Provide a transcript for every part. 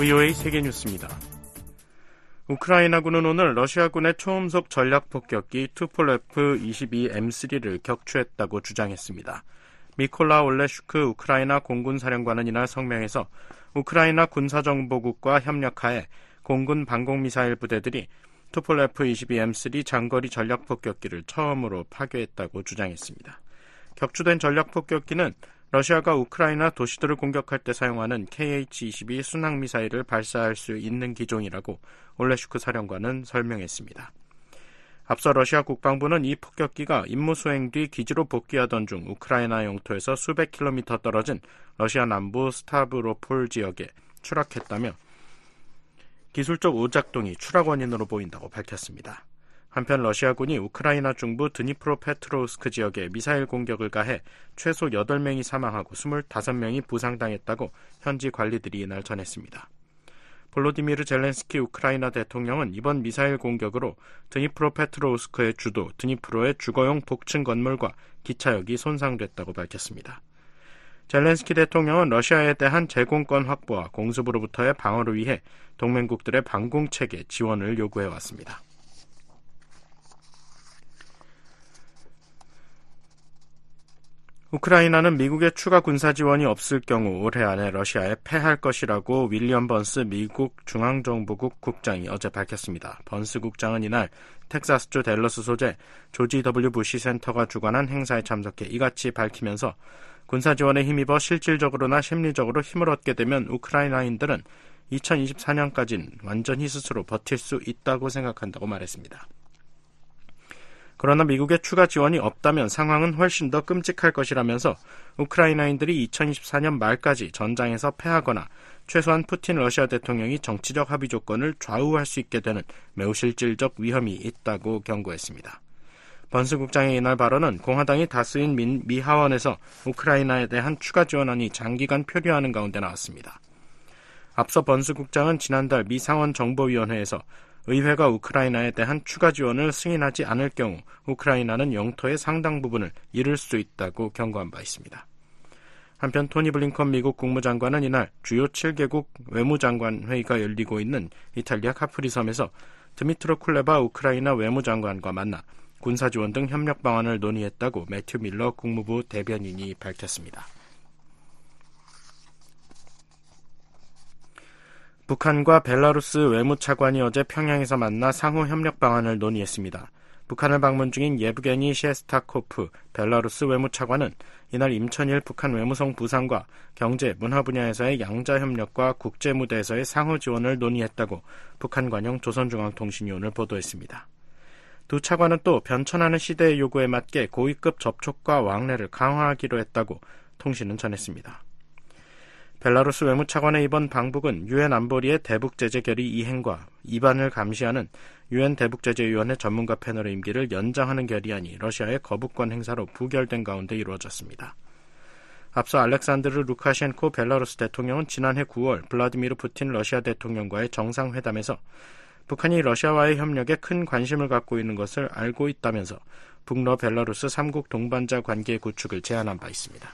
VOA 세계뉴스입니다. 우크라이나군은 오늘 러시아군의 초음속 전략폭격기 투폴레프 22M3를 격추했다고 주장했습니다. 미콜라 올레슈크 우크라이나 공군사령관은 이날 성명에서 우크라이나 군사정보국과 협력하에 공군 방공미사일 부대들이 투폴레프 22M3 장거리 전략폭격기를 처음으로 파괴했다고 주장했습니다. 격추된 전략폭격기는 러시아가 우크라이나 도시들을 공격할 때 사용하는 KH-22 순항미사일을 발사할 수 있는 기종이라고 올레슈크 사령관은 설명했습니다. 앞서 러시아 국방부는 이 폭격기가 임무 수행 뒤 기지로 복귀하던 중 우크라이나 영토에서 수백 킬로미터 떨어진 러시아 남부 스타브로폴 지역에 추락했다며 기술적 오작동이 추락 원인으로 보인다고 밝혔습니다. 한편 러시아군이 우크라이나 중부 드니프로페트로우스크 지역에 미사일 공격을 가해 최소 8명이 사망하고 25명이 부상당했다고 현지 관리들이 이날 전했습니다. 볼로디미르 젤렌스키 우크라이나 대통령은 이번 미사일 공격으로 드니프로페트로우스크의 주도 드니프로의 주거용 복층 건물과 기차역이 손상됐다고 밝혔습니다. 젤렌스키 대통령은 러시아에 대한 제공권 확보와 공습으로부터의 방어를 위해 동맹국들의 방공체계 지원을 요구해왔습니다. 우크라이나는 미국의 추가 군사 지원이 없을 경우 올해 안에 러시아에 패할 것이라고 윌리엄 번스 미국 중앙정보국 국장이 어제 밝혔습니다. 번스 국장은 이날 텍사스주 댈러스 소재 조지 W 부시 센터가 주관한 행사에 참석해 이같이 밝히면서 군사 지원에 힘입어 실질적으로나 심리적으로 힘을 얻게 되면 우크라이나인들은 2024년까지는 완전히 스스로 버틸 수 있다고 생각한다고 말했습니다. 그러나 미국의 추가 지원이 없다면 상황은 훨씬 더 끔찍할 것이라면서 우크라이나인들이 2024년 말까지 전장에서 패하거나 최소한 푸틴 러시아 대통령이 정치적 합의 조건을 좌우할 수 있게 되는 매우 실질적 위험이 있다고 경고했습니다. 번스 국장의 이날 발언은 공화당이 다수인 미 하원에서 우크라이나에 대한 추가 지원안이 장기간 표류하는 가운데 나왔습니다. 앞서 번스 국장은 지난달 미 상원 정보위원회에서 의회가 우크라이나에 대한 추가 지원을 승인하지 않을 경우 우크라이나는 영토의 상당 부분을 잃을 수 있다고 경고한 바 있습니다. 한편 토니 블링컨 미국 국무장관은 이날 주요 7개국 외무장관 회의가 열리고 있는 이탈리아 카프리 섬에서 드미트로 쿨레바 우크라이나 외무장관과 만나 군사지원 등 협력 방안을 논의했다고 매튜 밀러 국무부 대변인이 밝혔습니다. 북한과 벨라루스 외무차관이 어제 평양에서 만나 상호 협력 방안을 논의했습니다. 북한을 방문 중인 예브게니 셰스타코프 벨라루스 외무차관은 이날 임천일 북한 외무성 부상과 경제, 문화 분야에서의 양자 협력과 국제 무대에서의 상호 지원을 논의했다고 북한 관영 조선중앙통신이 오늘 보도했습니다. 두 차관은 또 변천하는 시대의 요구에 맞게 고위급 접촉과 왕래를 강화하기로 했다고 통신은 전했습니다. 벨라루스 외무차관의 이번 방북은 유엔 안보리의 대북제재 결의 이행과 위반을 감시하는 유엔 대북제재위원회 전문가 패널의 임기를 연장하는 결의안이 러시아의 거부권 행사로 부결된 가운데 이루어졌습니다. 앞서 알렉산드르 루카셴코 벨라루스 대통령은 지난해 9월 블라디미르 푸틴 러시아 대통령과의 정상회담에서 북한이 러시아와의 협력에 큰 관심을 갖고 있는 것을 알고 있다면서 북러 벨라루스 3국 동반자 관계 구축을 제안한 바 있습니다.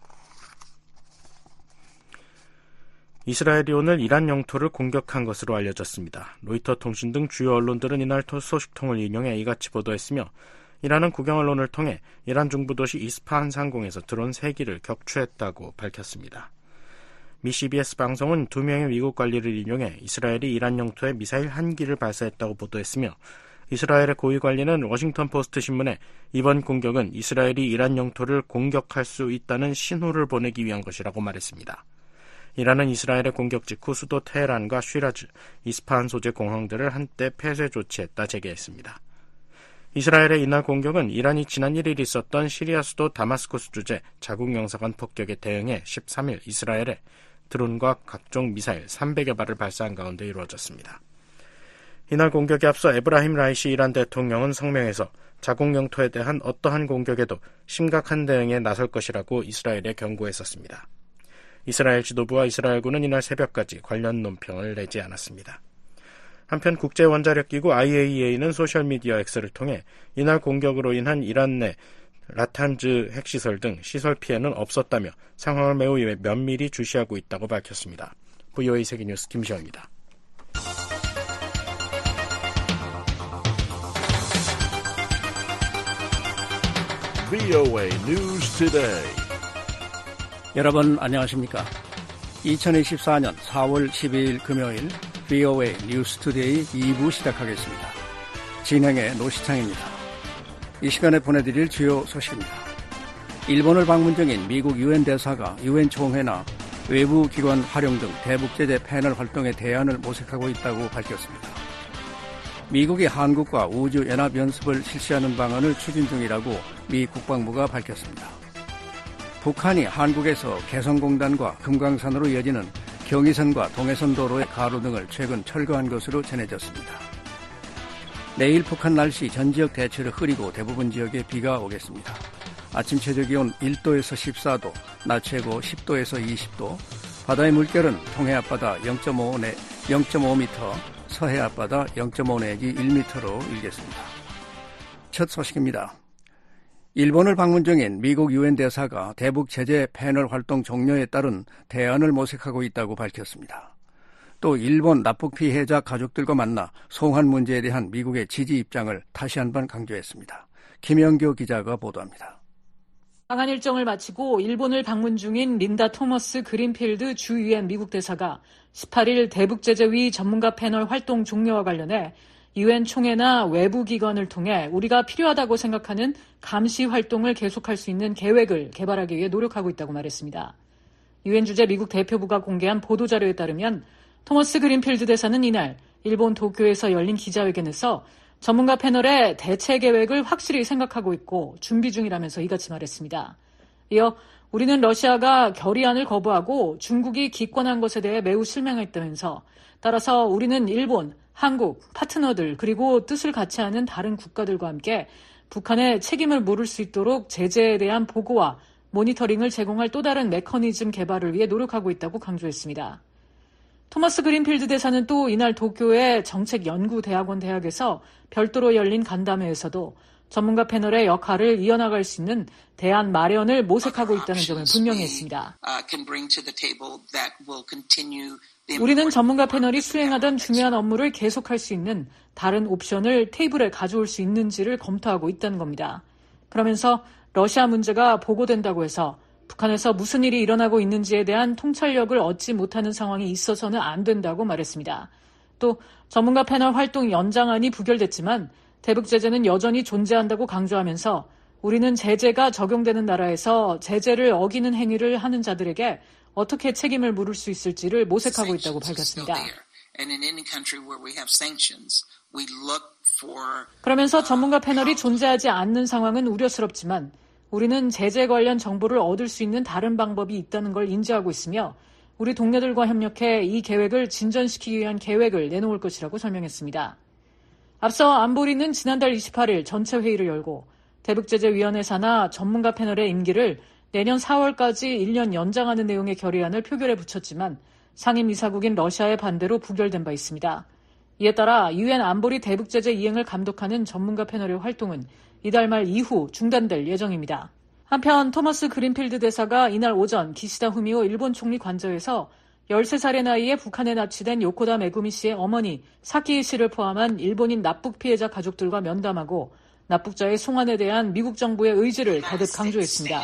이스라엘이 오늘 이란 영토를 공격한 것으로 알려졌습니다. 로이터 통신 등 주요 언론들은 이날 소식통을 인용해 이같이 보도했으며 이란은 국영 언론을 통해 이란 중부 도시 이스파한 상공에서 드론 3기를 격추했다고 밝혔습니다. 미 CBS 방송은 2명의 미국 관리를 인용해 이스라엘이 이란 영토에 미사일 1기를 발사했다고 보도했으며 이스라엘의 고위 관리는 워싱턴 포스트 신문에 이번 공격은 이스라엘이 이란 영토를 공격할 수 있다는 신호를 보내기 위한 것이라고 말했습니다. 이란은 이스라엘의 공격 직후 수도 테헤란과 쉬라즈, 이스파한 소재 공항들을 한때 폐쇄 조치했다 재개했습니다. 이스라엘의 이날 공격은 이란이 지난 1일 있었던 시리아 수도 다마스쿠스 주재 자국 영사관 폭격에 대응해 13일 이스라엘에 드론과 각종 미사일 300여 발을 발사한 가운데 이루어졌습니다. 이날 공격에 앞서 에브라힘 라이시 이란 대통령은 성명에서 자국 영토에 대한 어떠한 공격에도 심각한 대응에 나설 것이라고 이스라엘에 경고했었습니다. 이스라엘 지도부와 이스라엘군은 이날 새벽까지 관련 논평을 내지 않았습니다. 한편 국제원자력기구 IAEA는 소셜미디어 X를 통해 이날 공격으로 인한 이란 내 라탄즈 핵시설 등 시설 피해는 없었다며 상황을 매우 면밀히 주시하고 있다고 밝혔습니다. VOA 세계뉴스 김시영입니다. VOA News Today. 여러분 안녕하십니까? 2024년 4월 12일 금요일 VOA News Today 2부 시작하겠습니다. 진행의 노시창입니다. 이 시간에 보내드릴 주요 소식입니다. 일본을 방문 중인 미국 유엔 대사가 유엔 총회나 외부 기관 활용 등 대북 제재 패널 활동에 대안을 모색하고 있다고 밝혔습니다. 미국이 한국과 우주연합연습을 실시하는 방안을 추진 중이라고 미 국방부가 밝혔습니다. 북한이 한국에서 개성공단과 금강산으로 이어지는 경의선과 동해선 도로의 가로등을 최근 철거한 것으로 전해졌습니다. 내일 북한 날씨 전 지역 대체로 흐리고 대부분 지역에 비가 오겠습니다. 아침 최저기온 1도에서 14도, 낮 최고 10도에서 20도, 바다의 물결은 동해 앞바다 0.5m, 서해 앞바다 0.5 내지 1m로 일겠습니다. 첫 소식입니다. 일본을 방문 중인 미국 유엔 대사가 대북 제재 패널 활동 종료에 따른 대안을 모색하고 있다고 밝혔습니다. 또 일본 납북 피해자 가족들과 만나 송환 문제에 대한 미국의 지지 입장을 다시 한번 강조했습니다. 김영교 기자가 보도합니다. 방한 일정을 마치고 일본을 방문 중인 린다 토머스 그린필드 주 유엔 미국 대사가 18일 대북제재위 전문가 패널 활동 종료와 관련해 유엔 총회나 외부 기관을 통해 우리가 필요하다고 생각하는 감시 활동을 계속할 수 있는 계획을 개발하기 위해 노력하고 있다고 말했습니다. 유엔 주재 미국 대표부가 공개한 보도자료에 따르면 토머스 그린필드 대사는 이날 일본 도쿄에서 열린 기자회견에서 전문가 패널의 대체 계획을 확실히 생각하고 있고 준비 중이라면서 이같이 말했습니다. 이어 우리는 러시아가 결의안을 거부하고 중국이 기권한 것에 대해 매우 실망했다면서 따라서 우리는 일본, 한국, 파트너들 그리고 뜻을 같이 하는 다른 국가들과 함께 북한의 책임을 물을 수 있도록 제재에 대한 보고와 모니터링을 제공할 또 다른 메커니즘 개발을 위해 노력하고 있다고 강조했습니다. 토머스 그린필드 대사는 또 이날 도쿄의 정책연구대학원 대학에서 별도로 열린 간담회에서도 전문가 패널의 역할을 이어나갈 수 있는 대안 마련을 모색하고 있다는 점을 분명히 했습니다. 우리는 전문가 패널이 수행하던 중요한 업무를 계속할 수 있는 다른 옵션을 테이블에 가져올 수 있는지를 검토하고 있다는 겁니다. 그러면서 러시아 문제가 보고된다고 해서 북한에서 무슨 일이 일어나고 있는지에 대한 통찰력을 얻지 못하는 상황이 있어서는 안 된다고 말했습니다. 또 전문가 패널 활동 연장안이 부결됐지만 대북 제재는 여전히 존재한다고 강조하면서 우리는 제재가 적용되는 나라에서 제재를 어기는 행위를 하는 자들에게 어떻게 책임을 물을 수 있을지를 모색하고 있다고 밝혔습니다. 그러면서 전문가 패널이 존재하지 않는 상황은 우려스럽지만 우리는 제재 관련 정보를 얻을 수 있는 다른 방법이 있다는 걸 인지하고 있으며 우리 동료들과 협력해 이 계획을 진전시키기 위한 계획을 내놓을 것이라고 설명했습니다. 앞서 안보리는 지난달 28일 전체 회의를 열고 대북제재위원회 산하 전문가 패널의 임기를 내년 4월까지 1년 연장하는 내용의 결의안을 표결에 붙였지만 상임이사국인 러시아의 반대로 부결된 바 있습니다. 이에 따라 유엔 안보리 대북제재 이행을 감독하는 전문가 패널의 활동은 이달 말 이후 중단될 예정입니다. 한편 토머스 그린필드 대사가 이날 오전 기시다 후미오 일본 총리 관저에서 13살의 나이에 북한에 납치된 요코다 메구미 씨의 어머니 사키이 씨를 포함한 일본인 납북 피해자 가족들과 면담하고 납북자의 송환에 대한 미국 정부의 의지를 거듭 강조했습니다.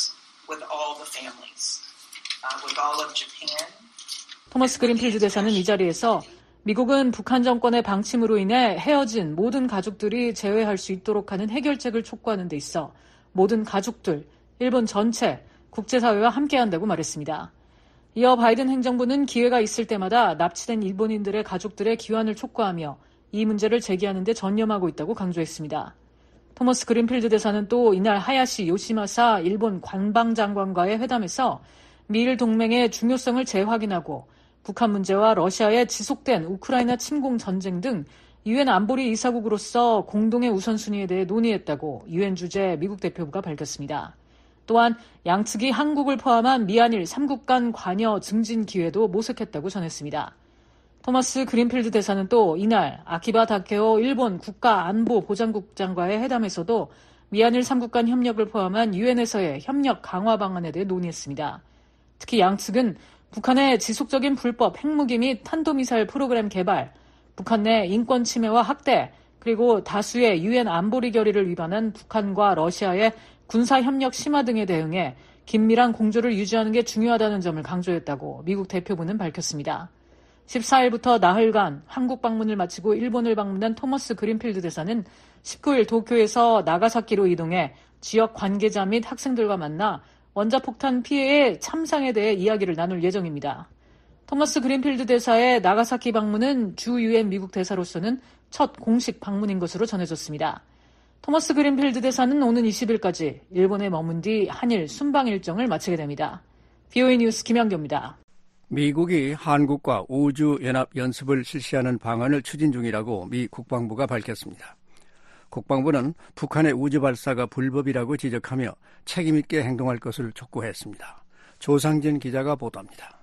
토머스 그린필드 대사는 이 자리에서 미국은 북한 정권의 방침으로 인해 헤어진 모든 가족들이 재회할 수 있도록 하는 해결책을 촉구하는 데 있어 모든 가족들, 일본 전체, 국제사회와 함께한다고 말했습니다. 이어 바이든 행정부는 기회가 있을 때마다 납치된 일본인들의 가족들의 귀환을 촉구하며 이 문제를 제기하는 데 전념하고 있다고 강조했습니다. 토머스 그린필드 대사는 또 이날 하야시 요시마사 일본 관방장관과의 회담에서 미일 동맹의 중요성을 재확인하고 북한 문제와 러시아의 지속된 우크라이나 침공 전쟁 등 유엔 안보리 이사국으로서 공동의 우선순위에 대해 논의했다고 유엔 주재 미국 대표부가 밝혔습니다. 또한 양측이 한국을 포함한 미한일 3국 간 관여 증진 기회도 모색했다고 전했습니다. 토머스 그린필드 대사는 또 이날 아키바 다케오 일본 국가안보보장국장과의 회담에서도 미한일 3국 간 협력을 포함한 유엔에서의 협력 강화 방안에 대해 논의했습니다. 특히 양측은 북한의 지속적인 불법 핵무기 및 탄도미사일 프로그램 개발, 북한 내 인권 침해와 학대, 그리고 다수의 유엔 안보리 결의를 위반한 북한과 러시아의 군사협력 심화 등에 대응해 긴밀한 공조를 유지하는 게 중요하다는 점을 강조했다고 미국 대표부는 밝혔습니다. 14일부터 나흘간 한국 방문을 마치고 일본을 방문한 토머스 그린필드 대사는 19일 도쿄에서 나가사키로 이동해 지역 관계자 및 학생들과 만나 원자폭탄 피해의 참상에 대해 이야기를 나눌 예정입니다. 토머스 그린필드 대사의 나가사키 방문은 주 유엔 미국 대사로서는 첫 공식 방문인 것으로 전해졌습니다. 토머스 그린필드 대사는 오는 20일까지 일본에 머문 뒤 한일 순방 일정을 마치게 됩니다. VOA 뉴스 김현교입니다. 미국이 한국과 우주연합연습을 실시하는 방안을 추진 중이라고 미 국방부가 밝혔습니다. 국방부는 북한의 우주발사가 불법이라고 지적하며 책임있게 행동할 것을 촉구했습니다. 조상진 기자가 보도합니다.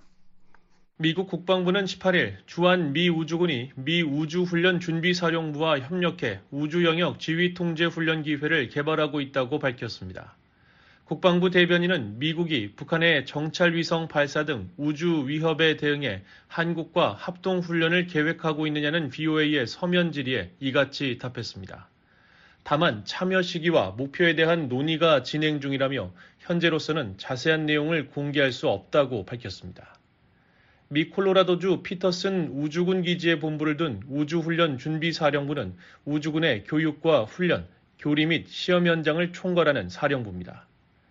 미국 국방부는 18일 주한 미 우주군이 미 우주훈련준비사령부와 협력해 우주영역 지휘통제훈련 기회를 개발하고 있다고 밝혔습니다. 국방부 대변인은 미국이 북한의 정찰위성 발사 등 우주 위협에 대응해 한국과 합동훈련을 계획하고 있느냐는 VOA의 서면 질의에 이같이 답했습니다. 다만 참여 시기와 목표에 대한 논의가 진행 중이라며 현재로서는 자세한 내용을 공개할 수 없다고 밝혔습니다. 미 콜로라도주 피터슨 우주군 기지에 본부를 둔 우주훈련 준비사령부는 우주군의 교육과 훈련, 교리 및 시험 현장을 총괄하는 사령부입니다.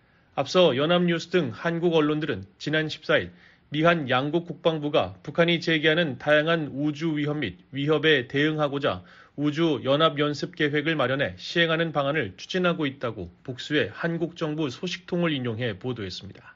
앞서 연합뉴스 등 한국 언론들은 지난 14일 미한 양국 국방부가 북한이 제기하는 다양한 우주 위협 및 위협에 대응하고자 우주 연합 연습 계획을 마련해 시행하는 방안을 추진하고 있다고 복수의 한국 정부 소식통을 인용해 보도했습니다.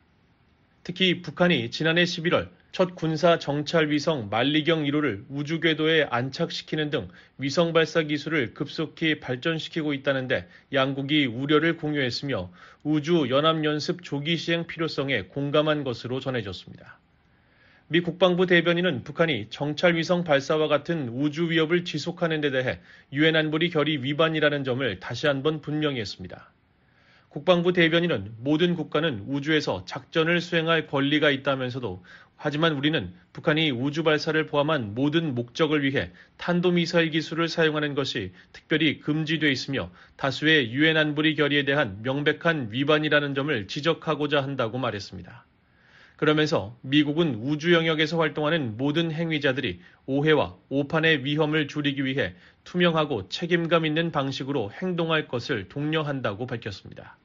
특히 북한이 지난해 11월 첫 군사 정찰 위성 만리경 1호를 우주 궤도에 안착시키는 등 위성 발사 기술을 급속히 발전시키고 있다는데 양국이 우려를 공유했으며 우주 연합 연습 조기 시행 필요성에 공감한 것으로 전해졌습니다. 미 국방부 대변인은 북한이 정찰 위성 발사와 같은 우주 위협을 지속하는 데 대해 유엔 안보리 결의 위반이라는 점을 다시 한번 분명히 했습니다. 국방부 대변인은 모든 국가는 우주에서 작전을 수행할 권리가 있다면서도 하지만 우리는 북한이 우주 발사를 포함한 모든 목적을 위해 탄도미사일 기술을 사용하는 것이 특별히 금지돼 있으며 다수의 유엔 안보리 결의에 대한 명백한 위반이라는 점을 지적하고자 한다고 말했습니다. 그러면서 미국은 우주 영역에서 활동하는 모든 행위자들이 오해와 오판의 위험을 줄이기 위해 투명하고 책임감 있는 방식으로 행동할 것을 독려한다고 밝혔습니다.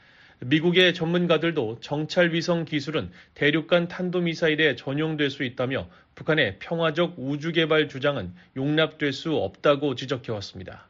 미국의 전문가들도 정찰 위성 기술은 대륙간 탄도미사일에 전용될 수 있다며 북한의 평화적 우주 개발 주장은 용납될 수 없다고 지적해왔습니다.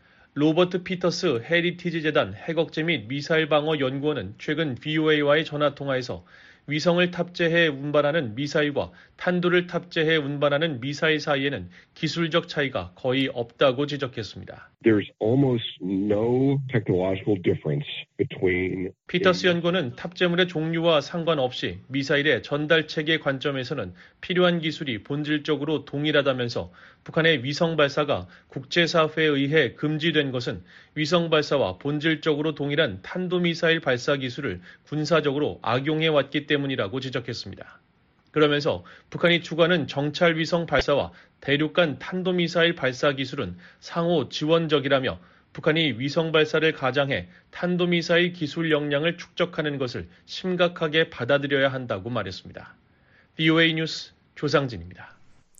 로버트 피터스 헤리티지 재단 핵억제 및 미사일 방어 연구원은 최근 VOA와의 전화통화에서 위성을 탑재해 운반하는 미사일과 탄도를 탑재해 운반하는 미사일 사이에는 기술적 차이가 거의 없다고 지적했습니다. There's almost no technological difference between 피터스 연구원은 탑재물의 종류와 상관없이 미사일의 전달 체계 관점에서는 필요한 기술이 본질적으로 동일하다면서 북한의 위성 발사가 국제사회에 의해 금지된 것은 위성 발사와 본질적으로 동일한 탄도미사일 발사 기술을 군사적으로 악용해 왔기 때문이라고 지적했습니다. 그러면서 북한이 추구하는 정찰 위성 발사와 대륙간 탄도미사일 발사 기술은 상호 지원적이라며 북한이 위성 발사를 가장해 탄도미사일 기술 역량을 축적하는 것을 심각하게 받아들여야 한다고 말했습니다. VOA 뉴스 조상진입니다.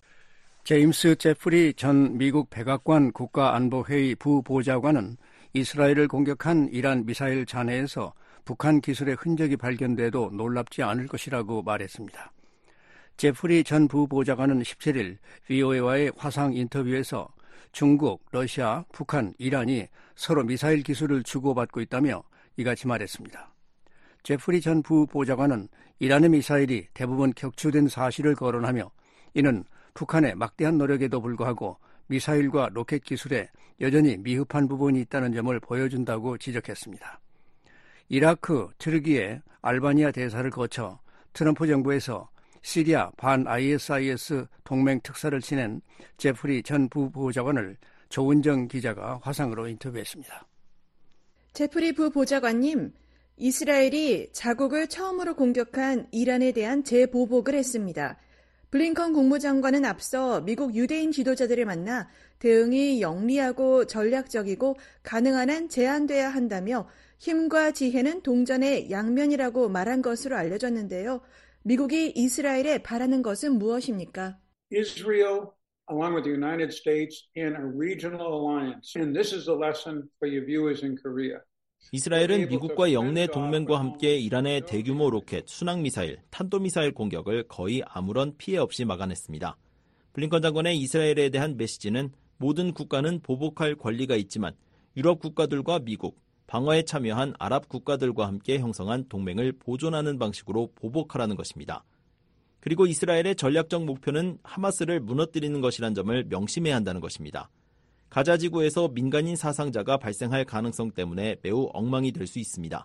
제임스 제프리 전 미국 백악관 국가안보회의 부보좌관은 이스라엘을 공격한 이란 미사일 잔해에서 북한 기술의 흔적이 발견돼도 놀랍지 않을 것이라고 말했습니다. 제프리 전 부보좌관은 17일 VOA와의 화상 인터뷰에서 중국, 러시아, 북한, 이란이 서로 미사일 기술을 주고받고 있다며 이같이 말했습니다. 제프리 전 부보좌관은 이란의 미사일이 대부분 격추된 사실을 거론하며 이는 북한의 막대한 노력에도 불구하고 미사일과 로켓 기술에 여전히 미흡한 부분이 있다는 점을 보여준다고 지적했습니다. 이라크, 트르키예, 알바니아 대사를 거쳐 트럼프 정부에서 시리아 반 ISIS 동맹 특사를 지낸 제프리 전 부보좌관을 조은정 기자가 화상으로 인터뷰했습니다. 제프리 부보좌관님, 이스라엘이 자국을 처음으로 공격한 이란에 대한 재보복을 했습니다. 블링컨 국무장관은 앞서 미국 유대인 지도자들을 만나 대응이 영리하고 전략적이고 가능한 한 제한돼야 한다며 힘과 지혜는 동전의 양면이라고 말한 것으로 알려졌는데요. 미국이 이스라엘에 바라는 것은 무엇입니까? Israel, along with the United States, in a regional alliance. And this is a lesson for your viewers in Korea. 이스라엘은 미국과 영내 동맹과 함께 이란의 대규모 로켓, 순항미사일, 탄도미사일 공격을 거의 아무런 피해 없이 막아냈습니다. 블링컨 장관의 이스라엘에 대한 메시지는 모든 국가는 보복할 권리가 있지만 유럽 국가들과 미국, 방어에 참여한 아랍 국가들과 함께 형성한 동맹을 보존하는 방식으로 보복하라는 것입니다. 그리고 이스라엘의 전략적 목표는 하마스를 무너뜨리는 것이란 점을 명심해야 한다는 것입니다. 가자 지구에서 민간인 사상자가 발생할 가능성 때문에 매우 엉망이 될 수 있습니다.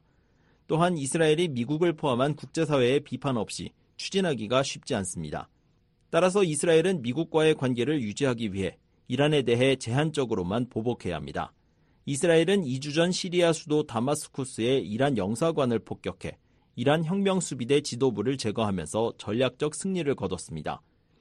또한 이스라엘이 미국을 포함한 국제사회의 비판 없이 추진하기가 쉽지 않습니다. 따라서 이스라엘은 미국과의 관계를 유지하기 위해 이란에 대해 제한적으로만 보복해야 합니다. 이스라엘은 2주 전 시리아 수도 다마스쿠스의 이란 영사관을 폭격해 이란 혁명수비대 지도부를 제거하면서 전략적 승리를 거뒀습니다.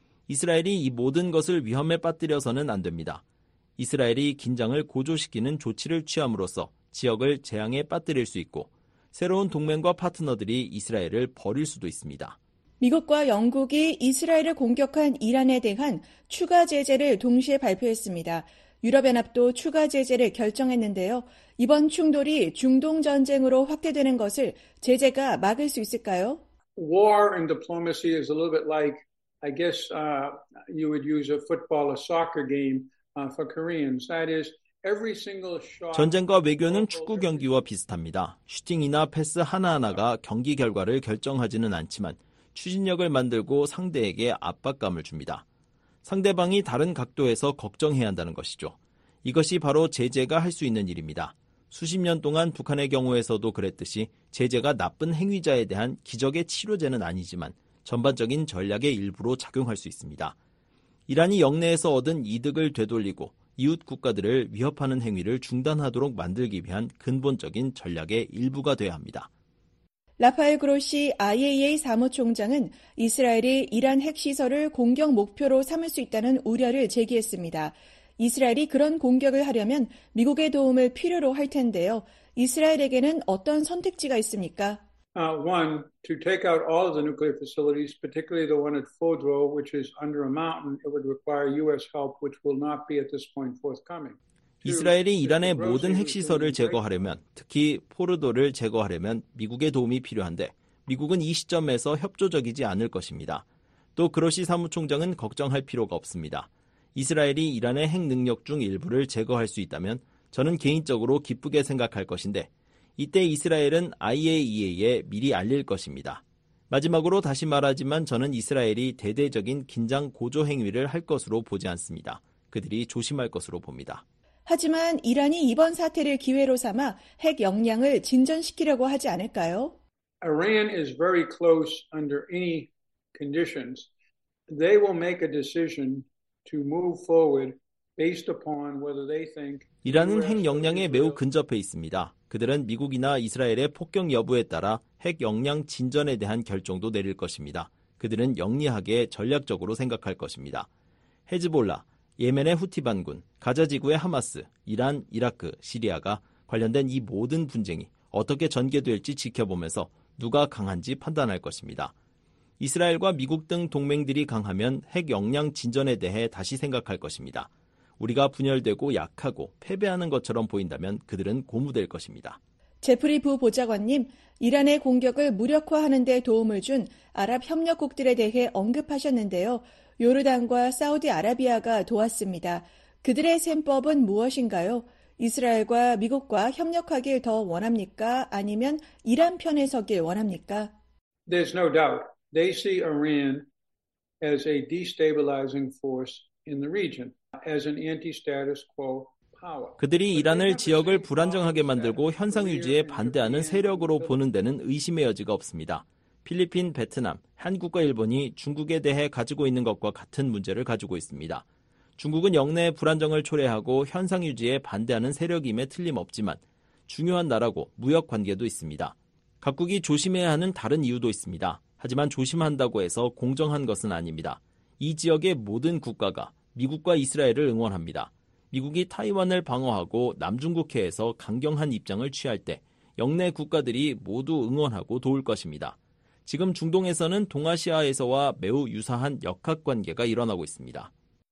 이스라엘이 이 모든 것을 위험에 빠뜨려서는 안 됩니다. 이스라엘이 긴장을 고조시키는 조치를 취함으로써 지역을 재앙에 빠뜨릴 수 있고 새로운 동맹과 파트너들이 이스라엘을 버릴 수도 있습니다. 미국과 영국이 이스라엘을 공격한 이란에 대한 추가 제재를 동시에 발표했습니다. 유럽연합도 추가 제재를 결정했는데요. 이번 충돌이 중동 전쟁으로 확대되는 것을 제재가 막을 수 있을까요? War and diplomacy is a little bit like, I guess you would use a football, a soccer game for Koreans. That is, every single shot. 전쟁과 외교는 축구 경기와 비슷합니다. 슈팅이나 패스 하나하나가 경기 결과를 결정하지는 않지만 추진력을 만들고 상대에게 압박감을 줍니다. 상대방이 다른 각도에서 걱정해야 한다는 것이죠. 이것이 바로 제재가 할 수 있는 일입니다. 수십 년 동안 북한의 경우에서도 그랬듯이 제재가 나쁜 행위자에 대한 기적의 치료제는 아니지만 전반적인 전략의 일부로 작용할 수 있습니다. 이란이 영내에서 얻은 이득을 되돌리고 이웃 국가들을 위협하는 행위를 중단하도록 만들기 위한 근본적인 전략의 일부가 돼야 합니다. 라파엘 그로시 IAEA 사무총장은 이스라엘이 이란 핵시설을 공격 목표로 삼을 수 있다는 우려를 제기했습니다. 이스라엘이 그런 공격을 하려면 미국의 도움을 필요로 할 텐데요. 이스라엘에게는 어떤 선택지가 있습니까? One, to take out all of the nuclear facilities, particularly the one at Fordow, which is under a mountain, it would require U.S. help, which will not be at this point forthcoming. 이스라엘이 이란의 모든 핵시설을 제거하려면, 특히 포르도를 제거하려면 미국의 도움이 필요한데 미국은 이 시점에서 협조적이지 않을 것입니다. 또 그로시 사무총장은 걱정할 필요가 없습니다. 이스라엘이 이란의 핵 능력 중 일부를 제거할 수 있다면 저는 개인적으로 기쁘게 생각할 것인데 이때 이스라엘은 IAEA에 미리 알릴 것입니다. 마지막으로 다시 말하지만 저는 이스라엘이 대대적인 긴장 고조 행위를 할 것으로 보지 않습니다. 그들이 조심할 것으로 봅니다. 하지만 이란이 이번 사태를 기회로 삼아 핵 역량을 진전시키려고 하지 않을까요? Iran is very close under any conditions. They will make a decision to move forward based upon whether they think 이란은 핵 역량에 매우 근접해 있습니다. 그들은 미국이나 이스라엘의 폭격 여부에 따라 핵 역량 진전에 대한 결정도 내릴 것입니다. 그들은 영리하게 전략적으로 생각할 것입니다. 헤즈볼라, 예멘의 후티 반군, 가자 지구의 하마스, 이란, 이라크, 시리아가 관련된 이 모든 분쟁이 어떻게 전개될지 지켜보면서 누가 강한지 판단할 것입니다. 이스라엘과 미국 등 동맹들이 강하면 핵 역량 진전에 대해 다시 생각할 것입니다. 우리가 분열되고 약하고 패배하는 것처럼 보인다면 그들은 고무될 것입니다. 제프리 부보좌관님, 이란의 공격을 무력화하는 데 도움을 준 아랍 협력국들에 대해 언급하셨는데요. 요르단과 사우디아라비아가 도왔습니다. 그들의 셈법은 무엇인가요? 이스라엘과 미국과 협력하길 더 원합니까? 아니면 이란 편에 서길 원합니까? There's no doubt. They see Iran as a destabilizing force in the region, as an anti-status quo power. 그들이 이란을 지역을 불안정하게 만들고 현상 유지에 반대하는 세력으로 보는 데는 의심의 여지가 없습니다. 필리핀, 베트남, 한국과 일본이 중국에 대해 가지고 있는 것과 같은 문제를 가지고 있습니다. 중국은 영내의 불안정을 초래하고 현상 유지에 반대하는 세력임에 틀림없지만 중요한 나라고 무역 관계도 있습니다. 각국이 조심해야 하는 다른 이유도 있습니다. 하지만 조심한다고 해서 공정한 것은 아닙니다. 이 지역의 모든 국가가 미국과 이스라엘을 응원합니다. 미국이 타이완을 방어하고 남중국해에서 강경한 입장을 취할 때 영내 국가들이 모두 응원하고 도울 것입니다. 지금 중동에서는 동아시아에서와 매우 유사한 역학관계가 일어나고 있습니다.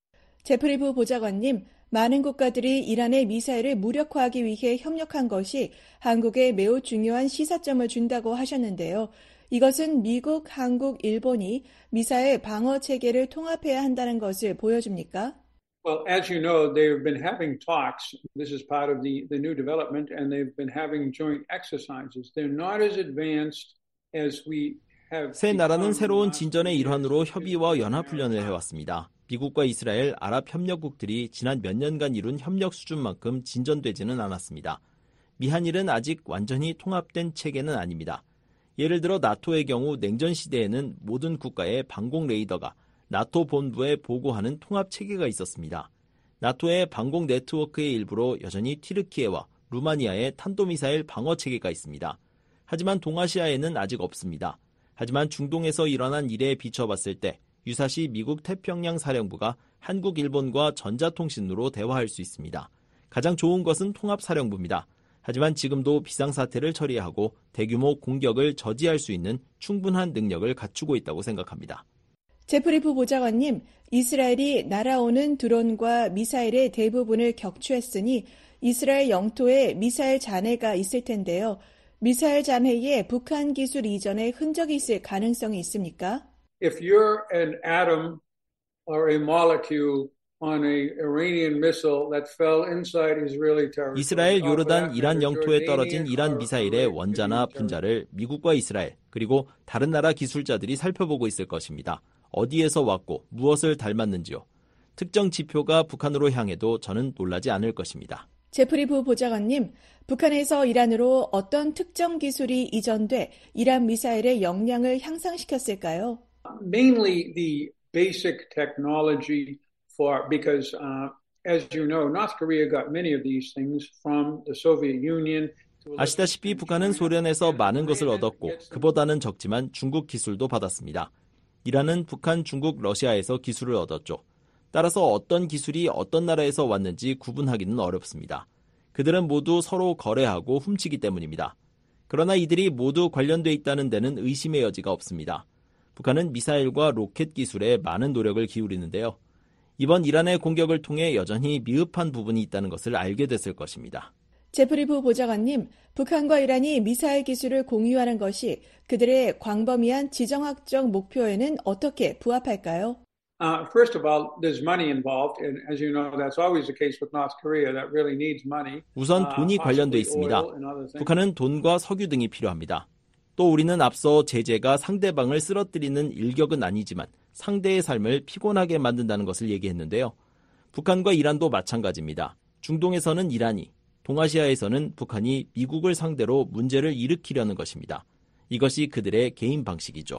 제프리 부 보좌관님, 많은 국가들이 이란의 미사일을 무력화하기 위해 협력한 것이 한국에 매우 중요한 시사점을 준다고 하셨는데요. 이것은 미국, 한국, 일본이 미사일 방어 체계를 통합해야 한다는 것을 보여줍니까? Well, as you know, they've been having talks. This is part of the new development, and they've been having joint exercises. They're not as advanced as we have. 세 나라는 새로운 진전의 일환으로 협의와 연합훈련을 해왔습니다. 미국과 이스라엘, 아랍협력국들이 지난 몇 년간 이룬 협력 수준만큼 진전되지는 않았습니다. 미한일은 아직 완전히 통합된 체계는 아닙니다. 예를 들어 나토의 경우 냉전 시대에는 모든 국가의 방공 레이더가 나토 본부에 보고하는 통합 체계가 있었습니다. 나토의 방공 네트워크의 일부로 여전히 튀르키예와 루마니아의 탄도미사일 방어 체계가 있습니다. 하지만 동아시아에는 아직 없습니다. 하지만 중동에서 일어난 일에 비춰봤을 때 유사시 미국 태평양 사령부가 한국, 일본과 전자통신으로 대화할 수 있습니다. 가장 좋은 것은 통합사령부입니다. 하지만 지금도 비상사태를 처리하고 대규모 공격을 저지할 수 있는 충분한 능력을 갖추고 있다고 생각합니다. 제프리 부 보좌관님, 이스라엘이 날아오는 드론과 미사일의 대부분을 격추했으니 이스라엘 영토에 미사일 잔해가 있을 텐데요. 미사일 잔해에 북한 기술 이전의 흔적이 있을 가능성이 있습니까? If you're an atom or a molecule on a Iranian missile that fell inside Israeli territory. 이스라엘, 요르단, 이란 영토에 떨어진 이란 미사일의 원자나 분자를 미국과 이스라엘 그리고 다른 나라 기술자들이 살펴보고 있을 것입니다. 어디에서 왔고 무엇을 닮았는지요. 특정 지표가 북한으로 향해도 저는 놀라지 않을 것입니다. 제프리 부 보좌관님, 북한에서 이란으로 어떤 특정 기술이 이전돼 이란 미사일의 역량을 향상시켰을까요? Mainly the basic technology because as you know, North Korea got many of these things from the Soviet Union. 아시다시피 북한은 소련에서 많은 것을 얻었고 그보다는 적지만 중국 기술도 받았습니다. 이란은 북한, 중국, 러시아에서 기술을 얻었죠. 따라서 어떤 기술이 어떤 나라에서 왔는지 구분하기는 어렵습니다. 그들은 모두 서로 거래하고 훔치기 때문입니다. 그러나 이들이 모두 관련돼 있다는 데는 의심의 여지가 없습니다. 북한은 미사일과 로켓 기술에 많은 노력을 기울이는데요. 이번 이란의 공격을 통해 여전히 미흡한 부분이 있다는 것을 알게 됐을 것입니다. 제프리 부 보좌관님, 북한과 이란이 미사일 기술을 공유하는 것이 그들의 광범위한 지정학적 목표에는 어떻게 부합할까요? First of all, there's money involved, and as you know, that's always the case with North Korea. That really needs money. 우선 돈이 관련돼 있습니다. 북한은 돈과 석유 등이 필요합니다. 또 우리는 앞서 제재가 상대방을 쓰러뜨리는 일격은 아니지만 상대의 삶을 피곤하게 만든다는 것을 얘기했는데요. 북한과 이란도 마찬가지입니다. 중동에서는 이란이, 동아시아에서는 북한이 미국을 상대로 문제를 일으키려는 것입니다. 이것이 그들의 개인 방식이죠.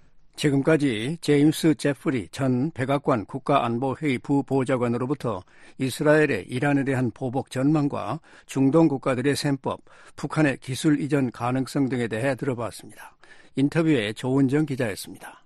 지금까지 제임스 제프리 전 백악관 국가안보회의 부보좌관으로부터 이스라엘의 이란에 대한 보복 전망과 중동 국가들의 셈법, 북한의 기술 이전 가능성 등에 대해 들어봤습니다. 인터뷰에 조은정 기자였습니다.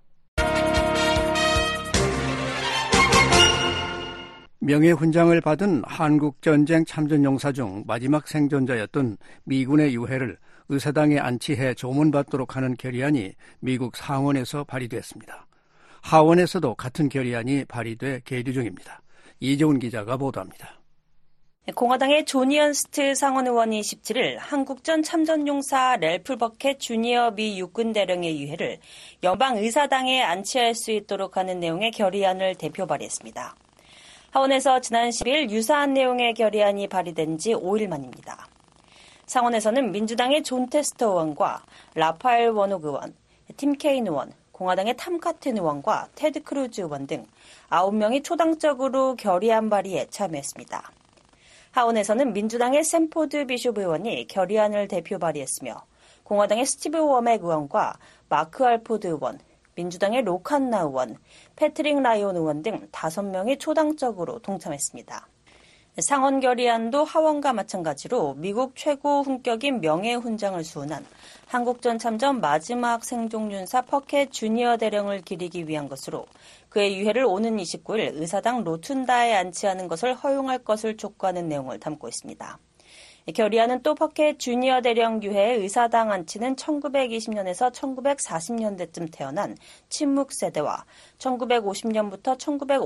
명예훈장을 받은 한국전쟁 참전용사 중 마지막 생존자였던 미군의 유해를 의사당에 안치해 조문받도록 하는 결의안이 미국 상원에서 발의됐습니다. 하원에서도 같은 결의안이 발의돼 계류 중입니다. 이재훈 기자가 보도합니다. 공화당의 조니 언스트 상원 의원이 17일 한국전 참전용사 랠프 버켓 주니어 미 육군대령의 유해를 연방의사당에 안치할 수 있도록 하는 내용의 결의안을 대표 발의했습니다. 하원에서 지난 10일 유사한 내용의 결의안이 발의된 지 5일 만입니다. 상원에서는 민주당의 존 테스터 의원과 라파엘 워녹 의원, 팀 케인 의원, 공화당의 탐 카튼 의원과 테드 크루즈 의원 등 9명이 초당적으로 결의안 발의에 참여했습니다. 하원에서는 민주당의 샘포드 비숍 의원이 결의안을 대표 발의했으며 공화당의 스티브 워맥 의원과 마크 알포드 의원, 민주당의 로칸나 의원, 패트릭 라이온 의원 등 5명이 초당적으로 동참했습니다. 상원 결의안도 하원과 마찬가지로 미국 최고 훈격인 명예훈장을 수훈한 한국전 참전 마지막 생존윤사 퍼켓 주니어 대령을 기리기 위한 것으로 그의 유해를 오는 29일 의사당 로툰다에 안치하는 것을 허용할 것을 촉구하는 내용을 담고 있습니다. 결의안은 또 퍼켓 주니어 대령 유해의 의사당 안치는 1920년에서 1940년대쯤 태어난 침묵 세대와 1950년부터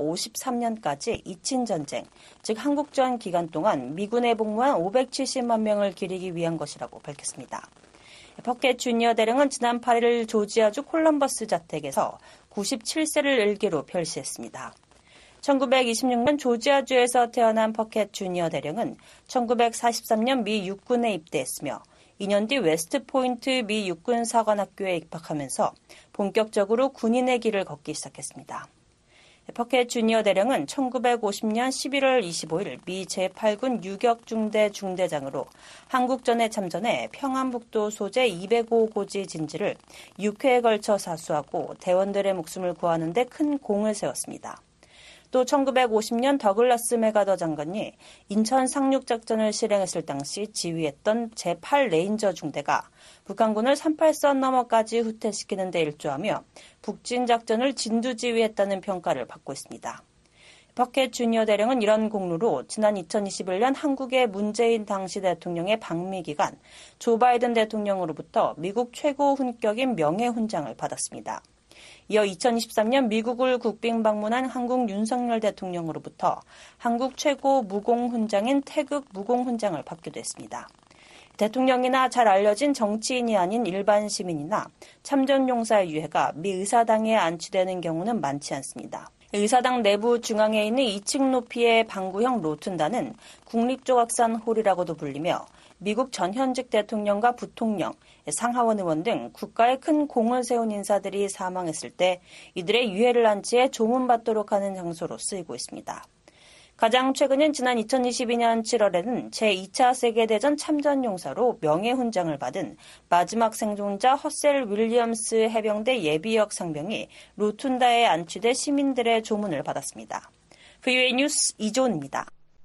1953년까지 이친전쟁, 즉 한국전 기간 동안 미군에 복무한 570만 명을 기리기 위한 것이라고 밝혔습니다. 퍼켓 주니어 대령은 지난 8일 조지아주 콜럼버스 자택에서 97세를 일기로 별세했습니다. 1926년 조지아주에서 태어난 퍼켓 주니어 대령은 1943년 미 육군에 입대했으며 2년 뒤 웨스트포인트 미 육군 사관학교에 입학하면서 본격적으로 군인의 길을 걷기 시작했습니다. 퍼켓 주니어 대령은 1950년 11월 25일 미 제8군 유격중대 중대장으로 한국전에 참전해 평안북도 소재 205고지 진지를 6회에 걸쳐 사수하고 대원들의 목숨을 구하는 데 큰 공을 세웠습니다. 또 1950년 더글라스 메가더 장관이 인천 상륙작전을 실행했을 당시 지휘했던 제8레인저 중대가 북한군을 38선 너머까지 후퇴시키는 데 일조하며 북진작전을 진두지휘했다는 평가를 받고 있습니다. 퍼켓 주니어 대령은 이런 공로로 지난 2021년 한국의 문재인 당시 대통령의 방미 기간 조 바이든 대통령으로부터 미국 최고 훈격인 명예훈장을 받았습니다. 이어 2023년 미국을 국빈 방문한 한국 윤석열 대통령으로부터 한국 최고 무공훈장인 태극 무공훈장을 받기도 했습니다. 대통령이나 잘 알려진 정치인이 아닌 일반 시민이나 참전용사의 유해가 미 의사당에 안치되는 경우는 많지 않습니다. 의사당 내부 중앙에 있는 2층 높이의 방구형 로툰다는 국립조각산홀이라고도 불리며 미국 전 현직 대통령과 부통령, 상하원 의원 등 국가에 큰 공을 세운 인사들이 사망했을 때 이들의 유해를 안치해 조문받도록 하는 장소로 쓰이고 있습니다. 가장 최근인 지난 2022년 7월에는 제2차 세계대전 참전용사로 명예훈장을 받은 마지막 생존자 허셀 윌리엄스 해병대 예비역 상병이 로툰다에 안치돼 시민들의 조문을 받았습니다. VOA 뉴스 이조은입니다.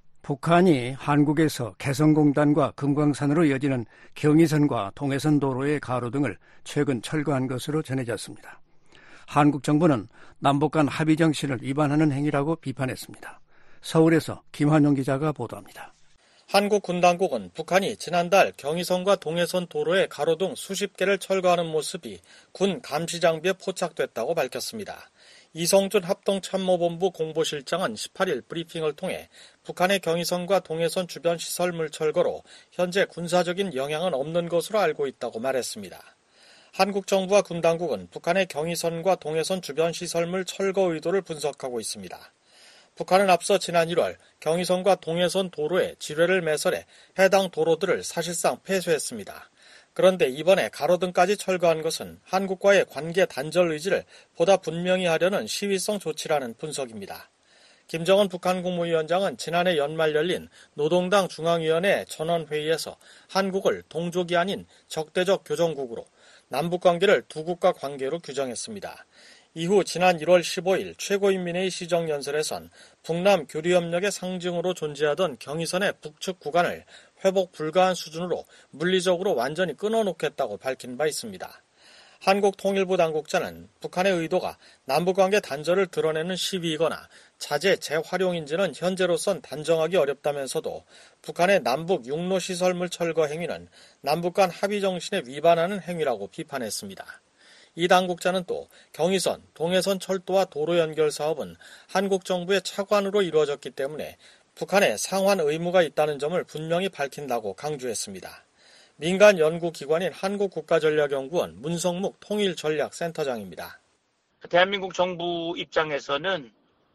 북한이 한국에서 개성공단과 금강산으로 이어지는 경의선과 동해선 도로의 가로등을 최근 철거한 것으로 전해졌습니다. 한국 정부는 남북 간 합의 정신을 위반하는 행위라고 비판했습니다. 서울에서 김환용 기자가 보도합니다. 한국 군 당국은 북한이 지난달 경의선과 동해선 도로의 가로등 수십 개를 철거하는 모습이 군 감시 장비에 포착됐다고 밝혔습니다. 이성준 합동참모본부 공보실장은 18일 브리핑을 통해 북한의 경의선과 동해선 주변 시설물 철거로 현재 군사적인 영향은 없는 것으로 알고 있다고 말했습니다. 한국 정부와 군 당국은 북한의 경의선과 동해선 주변 시설물 철거 의도를 분석하고 있습니다. 북한은 앞서 지난 1월 경의선과 동해선 도로에 지뢰를 매설해 해당 도로들을 사실상 폐쇄했습니다. 그런데 이번에 가로등까지 철거한 것은 한국과의 관계 단절 의지를 보다 분명히 하려는 시위성 조치라는 분석입니다. 김정은 북한 국무위원장은 지난해 연말 열린 노동당 중앙위원회 전원회의에서 한국을 동족이 아닌 적대적 교정국으로 남북관계를 두 국가 관계로 규정했습니다. 이후 지난 1월 15일 최고인민회의 시정연설에선 북남 교류협력의 상징으로 존재하던 경의선의 북측 구간을 회복 불가한 수준으로 물리적으로 완전히 끊어놓겠다고 밝힌 바 있습니다. 한국통일부 당국자는 북한의 의도가 남북관계 단절을 드러내는 시위이거나 자재 재활용인지는 현재로선 단정하기 어렵다면서도 북한의 남북 육로시설물 철거 행위는 남북 간 합의 정신에 위반하는 행위라고 비판했습니다. 이 당국자는 또 경의선, 동해선 철도와 도로 연결 사업은 한국 정부의 차관으로 이루어졌기 때문에 북한에 상환 의무가 있다는 점을 분명히 밝힌다고 강조했습니다. 민간 연구기관인 한국국가전략연구원 문성묵 통일전략센터장입니다. 대한민국 정부 입장에서는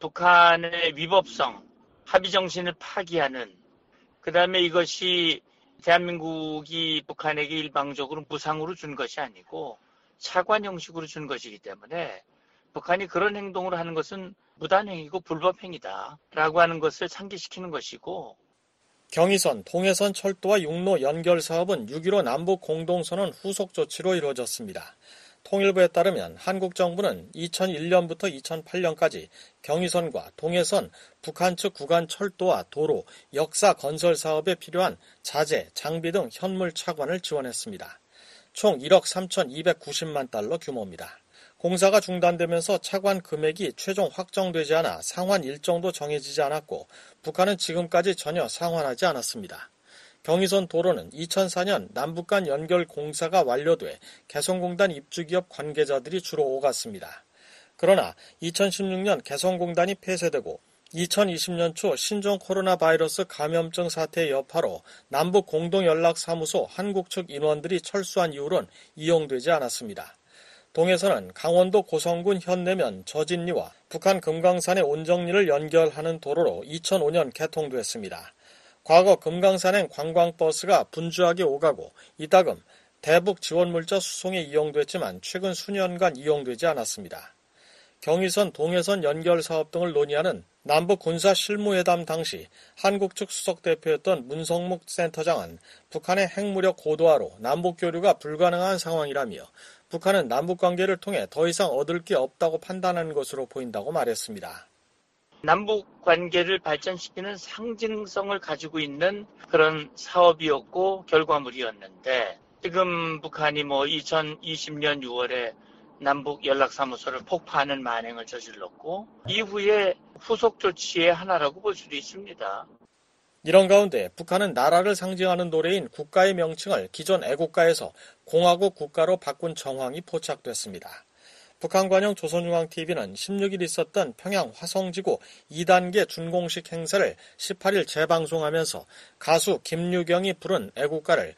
북한의 위법성, 합의정신을 파기하는, 그다음에 이것이 대한민국이 북한에게 일방적으로 무상으로 준 것이 아니고 차관 형식으로 준 것이기 때문에 북한이 그런 행동을 하는 것은 무단행위고 불법행위다라고 하는 것을 상기시키는 것이고, 경의선, 동해선 철도와 육로 연결 사업은 6.15 남북 공동선언 후속 조치로 이루어졌습니다. 통일부에 따르면 한국 정부는 2001년부터 2008년까지 경의선과 동해선 북한 측 구간 철도와 도로, 역사 건설 사업에 필요한 자재, 장비 등 현물 차관을 지원했습니다. 총 1억 3,290만 달러 규모입니다. 공사가 중단되면서 차관 금액이 최종 확정되지 않아 상환 일정도 정해지지 않았고 북한은 지금까지 전혀 상환하지 않았습니다. 경의선 도로는 2004년 남북 간 연결 공사가 완료돼 개성공단 입주기업 관계자들이 주로 오갔습니다. 그러나 2016년 개성공단이 폐쇄되고 2020년 초 신종 코로나 바이러스 감염증 사태의 여파로 남북 공동연락사무소 한국 측 인원들이 철수한 이후로는 이용되지 않았습니다. 동해선은 강원도 고성군 현내면 저진리와 북한 금강산의 온정리를 연결하는 도로로 2005년 개통됐습니다. 과거 금강산행 관광버스가 분주하게 오가고 이따금 대북 지원물자 수송에 이용됐지만 최근 수년간 이용되지 않았습니다. 경의선 동해선 연결 사업 등을 논의하는 남북 군사 실무회담 당시 한국 측 수석대표였던 문성묵 센터장은 북한의 핵무력 고도화로 남북 교류가 불가능한 상황이라며 북한은 남북관계를 통해 더 이상 얻을 게 없다고 판단하는 것으로 보인다고 말했습니다. 남북 관계를 발전시키는 상징성을 가지고 있는 그런 사업이었고 결과물이었는데 지금 북한이 2020년 6월에 남북 연락사무소를 폭파하는 만행을 저질렀고 이후에 후속 조치의 하나라고 볼 수도 있습니다. 이런 가운데 북한은 나라를 상징하는 노래인 국가의 명칭을 기존 애국가에서 공화국 국가로 바꾼 정황이 포착됐습니다. 북한 관영 조선중앙TV는 16일 있었던 평양 화성지구 2단계 준공식 행사를 18일 재방송하면서 가수 김유경이 부른 애국가를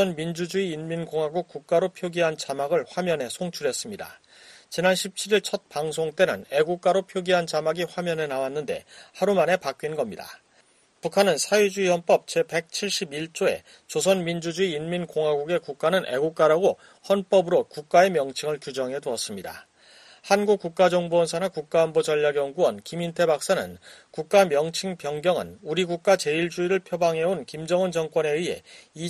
조선민주주의인민공화국 국가로 표기한 자막을 화면에 송출했습니다. 지난 17일 첫 방송 때는 애국가로 표기한 자막이 화면에 나왔는데 하루 만에 바뀐 겁니다. 북한은 사회주의 헌법 제171조에 조선민주주의인민공화국의 국가는 애국가라고 헌법으로 국가의 명칭을 규정해 두었습니다. 한국국가정보원사나 국가안보전략연구원 김인태 박사는 국가 명칭 변경은 우리 국가 제일주의를 표방해온 김정은 정권에 의해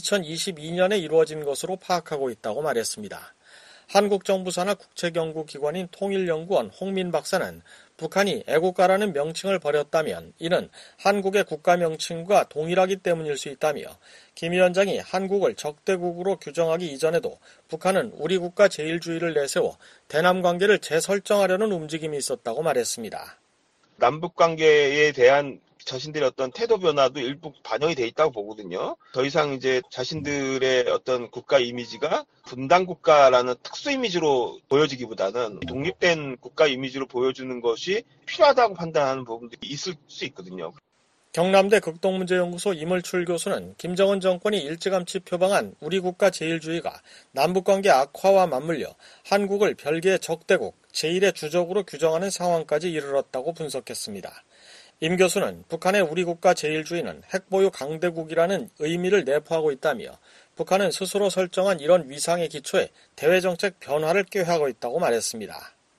2022년에 이루어진 것으로 파악하고 있다고 말했습니다. 한국정부사나 국책연구기관인 통일연구원 홍민 박사는 북한이 애국가라는 명칭을 버렸다면 이는 한국의 국가 명칭과 동일하기 때문일 수 있다며 김 위원장이 한국을 적대국으로 규정하기 이전에도 북한은 우리 국가 제일주의를 내세워 대남 관계를 재설정하려는 움직임이 있었다고 말했습니다. 남북 관계에 대한 자신들의 어떤 태도 변화도 일부 반영이 돼 있다고 보거든요. 더 이상 이제 자신들의 어떤 국가 이미지가 분단 국가라는 특수 이미지로 보여지기보다는 독립된 국가 이미지로 보여주는 것이 필요하다고 판단하는 부분들이 있을 수 있거든요. 경남대 극동문제연구소 이물출 교수는 김정은 정권이 일찌감치 표방한 우리 국가 제일주의가 남북관계 악화와 맞물려 한국을 별개의 적대국, 제1의 주적으로 규정하는 상황까지 이르렀다고 분석했습니다. 임 교수는 북한의 우리 국가 제일주의는 핵보유 강대국이라는 의미를 내포하고 있다며 북한은 스스로 설정한 이런 위상의 기초에 대외정책 변화를 꾀하고 있다고 말했습니다.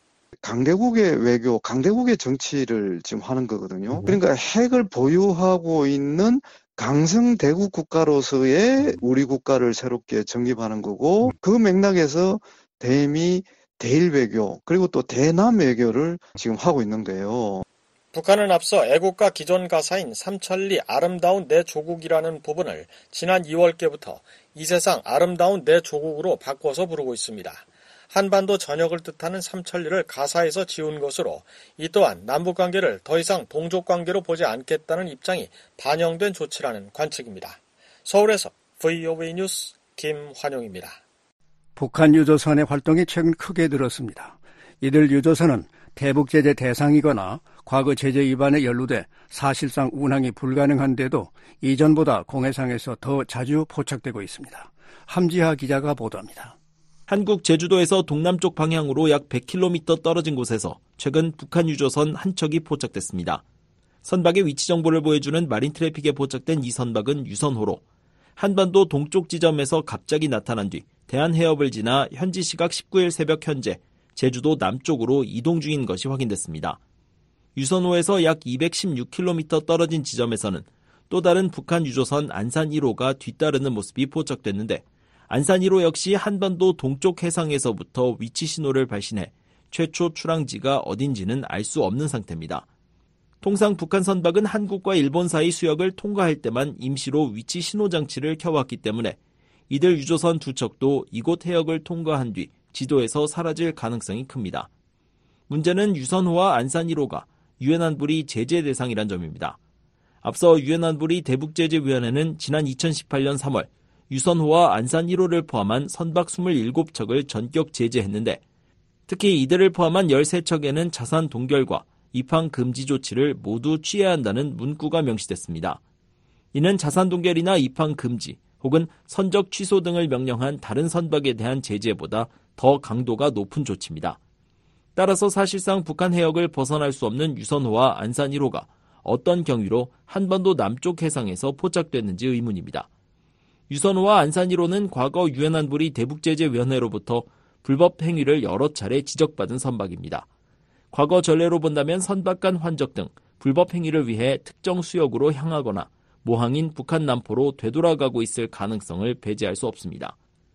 강대국의 외교, 강대국의 정치를 지금 하는 거거든요. 그러니까 핵을 보유하고 있는 강성대국 국가로서의 우리 국가를 새롭게 정립하는 거고 그 맥락에서 대미, 대일 외교 그리고 또 대남 외교를 지금 하고 있는 거예요. 북한은 앞서 애국가 기존 가사인 삼천리 아름다운 내 조국이라는 부분을 지난 2월께부터 이 세상 아름다운 내 조국으로 바꿔서 부르고 있습니다. 한반도 전역을 뜻하는 삼천리를 가사에서 지운 것으로 이 또한 남북관계를 더 이상 동족관계로 보지 않겠다는 입장이 반영된 조치라는 관측입니다. 서울에서 VOA 뉴스 김환용입니다. 북한 유조선의 활동이 최근 크게 늘었습니다. 이들 유조선은 대북 제재 대상이거나 과거 제재 위반에 연루돼 사실상 운항이 불가능한데도 이전보다 공해상에서 더 자주 포착되고 있습니다. 함지하 기자가 보도합니다. 한국 제주도에서 동남쪽 방향으로 약 100km 떨어진 곳에서 최근 북한 유조선 한 척이 포착됐습니다. 선박의 위치 정보를 보여주는 마린 트래픽에 포착된 이 선박은 유선호로 한반도 동쪽 지점에서 갑자기 나타난 뒤 대한해협을 지나 현지 시각 19일 새벽 현재 제주도 남쪽으로 이동 중인 것이 확인됐습니다. 유선호에서 약 216km 떨어진 지점에서는 또 다른 북한 유조선 안산 1호가 뒤따르는 모습이 포착됐는데 안산 1호 역시 한반도 동쪽 해상에서부터 위치 신호를 발신해 최초 출항지가 어딘지는 알 수 없는 상태입니다. 통상 북한 선박은 한국과 일본 사이 수역을 통과할 때만 임시로 위치 신호 장치를 켜왔기 때문에 이들 유조선 두 척도 이곳 해역을 통과한 뒤 지도에서 사라질 가능성이 큽니다. 문제는 유선호와 안산 1호가 유엔 안보리 제재 대상이란 점입니다. 앞서 유엔 안보리 대북제재위원회는 지난 2018년 3월 유선호와 안산 1호를 포함한 선박 27척을 전격 제재했는데 특히 이들을 포함한 13척에는 자산 동결과 입항 금지 조치를 모두 취해야 한다는 문구가 명시됐습니다. 이는 자산 동결이나 입항 금지 혹은 선적 취소 등을 명령한 다른 선박에 대한 제재보다 더 강도가 높은 조치입니다. 따라서 사실상 북한 해역을 벗어날 수 없는 유선호와 안산 1호가 어떤 경위로 한반도 남쪽 해상에서 포착됐는지 의문입니다. 유선호와 안산 1호는 과거 유엔 안보리 대북제재위원회로부터 불법 행위를 여러 차례 지적받은 선박입니다. 과거 전례로 본다면 선박 간 환적 등 불법 행위를 위해 특정 수역으로 향하거나 모항인 북한 남포로 되돌아가고 있을 가능성을 배제할 수 없습니다.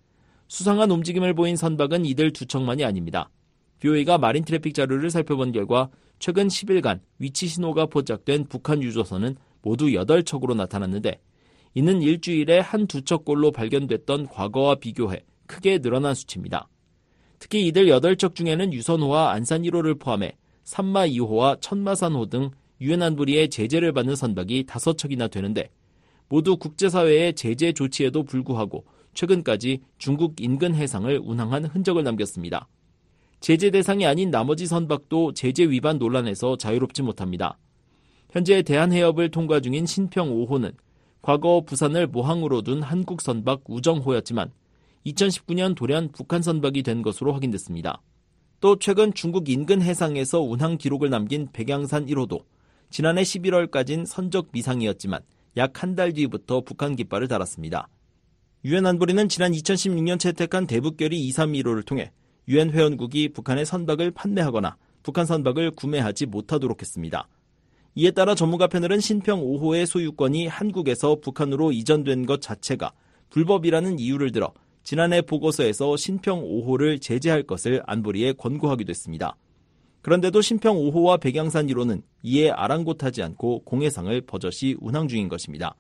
수상한 움직임을 보인 선박은 이들 두 척만이 아닙니다. BOA가 마린 트래픽 자료를 살펴본 결과 최근 10일간 위치 신호가 포착된 북한 유조선은 모두 8척으로 나타났는데 이는 일주일에 한두 척꼴로 발견됐던 과거와 비교해 크게 늘어난 수치입니다. 특히 이들 8척 중에는 유선호와 안산 1호를 포함해 산마 2호와 천마산호 등 유엔 안보리의 제재를 받는 선박이 5척이나 되는데 모두 국제사회의 제재 조치에도 불구하고 최근까지 중국 인근 해상을 운항한 흔적을 남겼습니다. 제재 대상이 아닌 나머지 선박도 제재 위반 논란에서 자유롭지 못합니다. 현재 대한해협을 통과 중인 신평 5호는 과거 부산을 모항으로 둔 한국 선박 우정호였지만 2019년 돌연 북한 선박이 된 것으로 확인됐습니다. 또 최근 중국 인근 해상에서 운항 기록을 남긴 백양산 1호도 지난해 11월까진 선적 미상이었지만 약 한 달 뒤부터 북한 깃발을 달았습니다. 유엔 안보리는 지난 2016년 채택한 대북결의 231호를 통해 유엔 회원국이 북한의 선박을 판매하거나 북한 선박을 구매하지 못하도록 했습니다. 이에 따라 전문가 패널은 신평 5호의 소유권이 한국에서 북한으로 이전된 것 자체가 불법이라는 이유를 들어 지난해 보고서에서 신평 5호를 제재할 것을 안보리에 권고하기도 했습니다. 그런데도 신평 5호와 백양산 1호는 이에 아랑곳하지 않고 공해상을 버젓이 운항 중인 것입니다.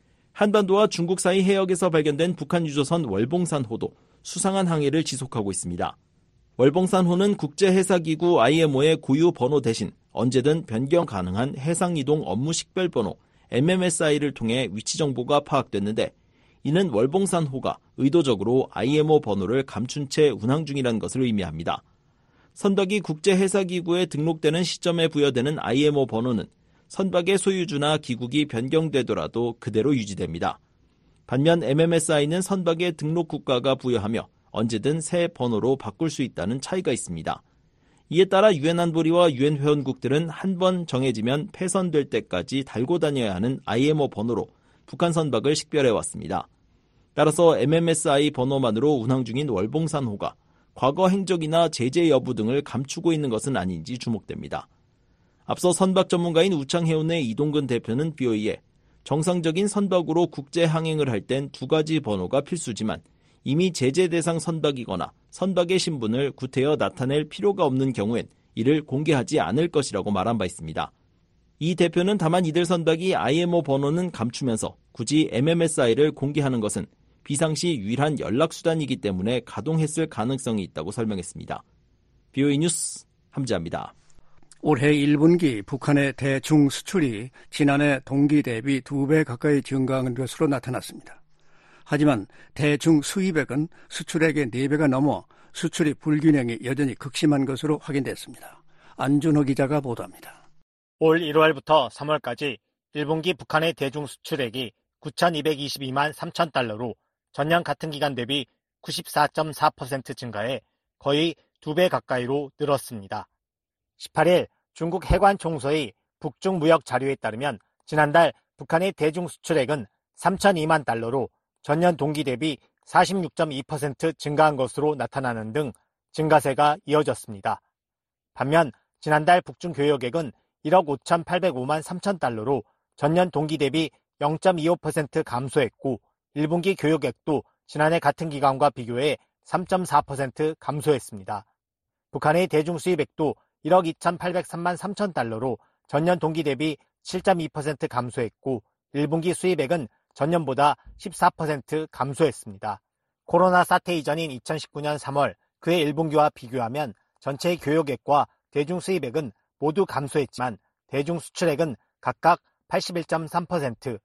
한반도와 중국 사이 해역에서 발견된 북한 유조선 월봉산호도 수상한 항해를 지속하고 있습니다. 월봉산호는 국제해사기구 IMO의 고유 번호 대신 언제든 변경 가능한 해상이동 업무 식별번호 MMSI를 통해 위치 정보가 파악됐는데 이는 월봉산호가 의도적으로 IMO 번호를 감춘 채 운항 중이라는 것을 의미합니다. 선박이 국제해사기구에 등록되는 시점에 부여되는 IMO 번호는 선박의 소유주나 기국이 변경되더라도 그대로 유지됩니다. 반면 MMSI는 선박의 등록 국가가 부여하며 언제든 새 번호로 바꿀 수 있다는 차이가 있습니다. 이에 따라 유엔 안보리와 유엔 회원국들은 한 번 정해지면 폐선될 때까지 달고 다녀야 하는 IMO 번호로 북한 선박을 식별해왔습니다. 따라서 MMSI 번호만으로 운항 중인 월봉산호가 과거 행적이나 제재 여부 등을 감추고 있는 것은 아닌지 주목됩니다. 앞서 선박 전문가인 우창해운의 이동근 대표는 BOA에 정상적인 선박으로 국제 항행을 할 땐 두 가지 번호가 필수지만 이미 제재 대상 선박이거나 선박의 신분을 구태여 나타낼 필요가 없는 경우엔 이를 공개하지 않을 것이라고 말한 바 있습니다. 이 대표는 다만 이들 선박이 IMO 번호는 감추면서 굳이 MMSI를 공개하는 것은 비상시 유일한 연락수단이기 때문에 가동했을 가능성이 있다고 설명했습니다. BOA 뉴스 함지아입니다. 올해 1분기 북한의 대중 수출이 지난해 동기 대비 2배 가까이 증가한 것으로 나타났습니다. 하지만 대중 수입액은 수출액의 4배가 넘어 수출이 불균형이 여전히 극심한 것으로 확인됐습니다. 안준호 기자가 보도합니다. 올 1월부터 3월까지 1분기 북한의 대중 수출액이 9,222만 3천 달러로 전년 같은 기간 대비 94.4% 증가해 거의 2배 가까이로 늘었습니다. 18일 중국 해관총서의 북중 무역 자료에 따르면 지난달 북한의 대중 수출액은 3,002만 달러로 전년 동기 대비 46.2% 증가한 것으로 나타나는 등 증가세가 이어졌습니다. 반면 지난달 북중 교역액은 1억 5,805만 3천 달러로 전년 동기 대비 0.25% 감소했고 1분기 교역액도 지난해 같은 기간과 비교해 3.4% 감소했습니다. 북한의 대중수입액도 1억 2,803만 3천 달러로 전년 동기 대비 7.2% 감소했고 1분기 수입액은 전년보다 14% 감소했습니다. 코로나 사태 이전인 2019년 3월 그해 1분기와 비교하면 전체 교역액과 대중수입액은 모두 감소했지만 대중수출액은 각각 81.3%,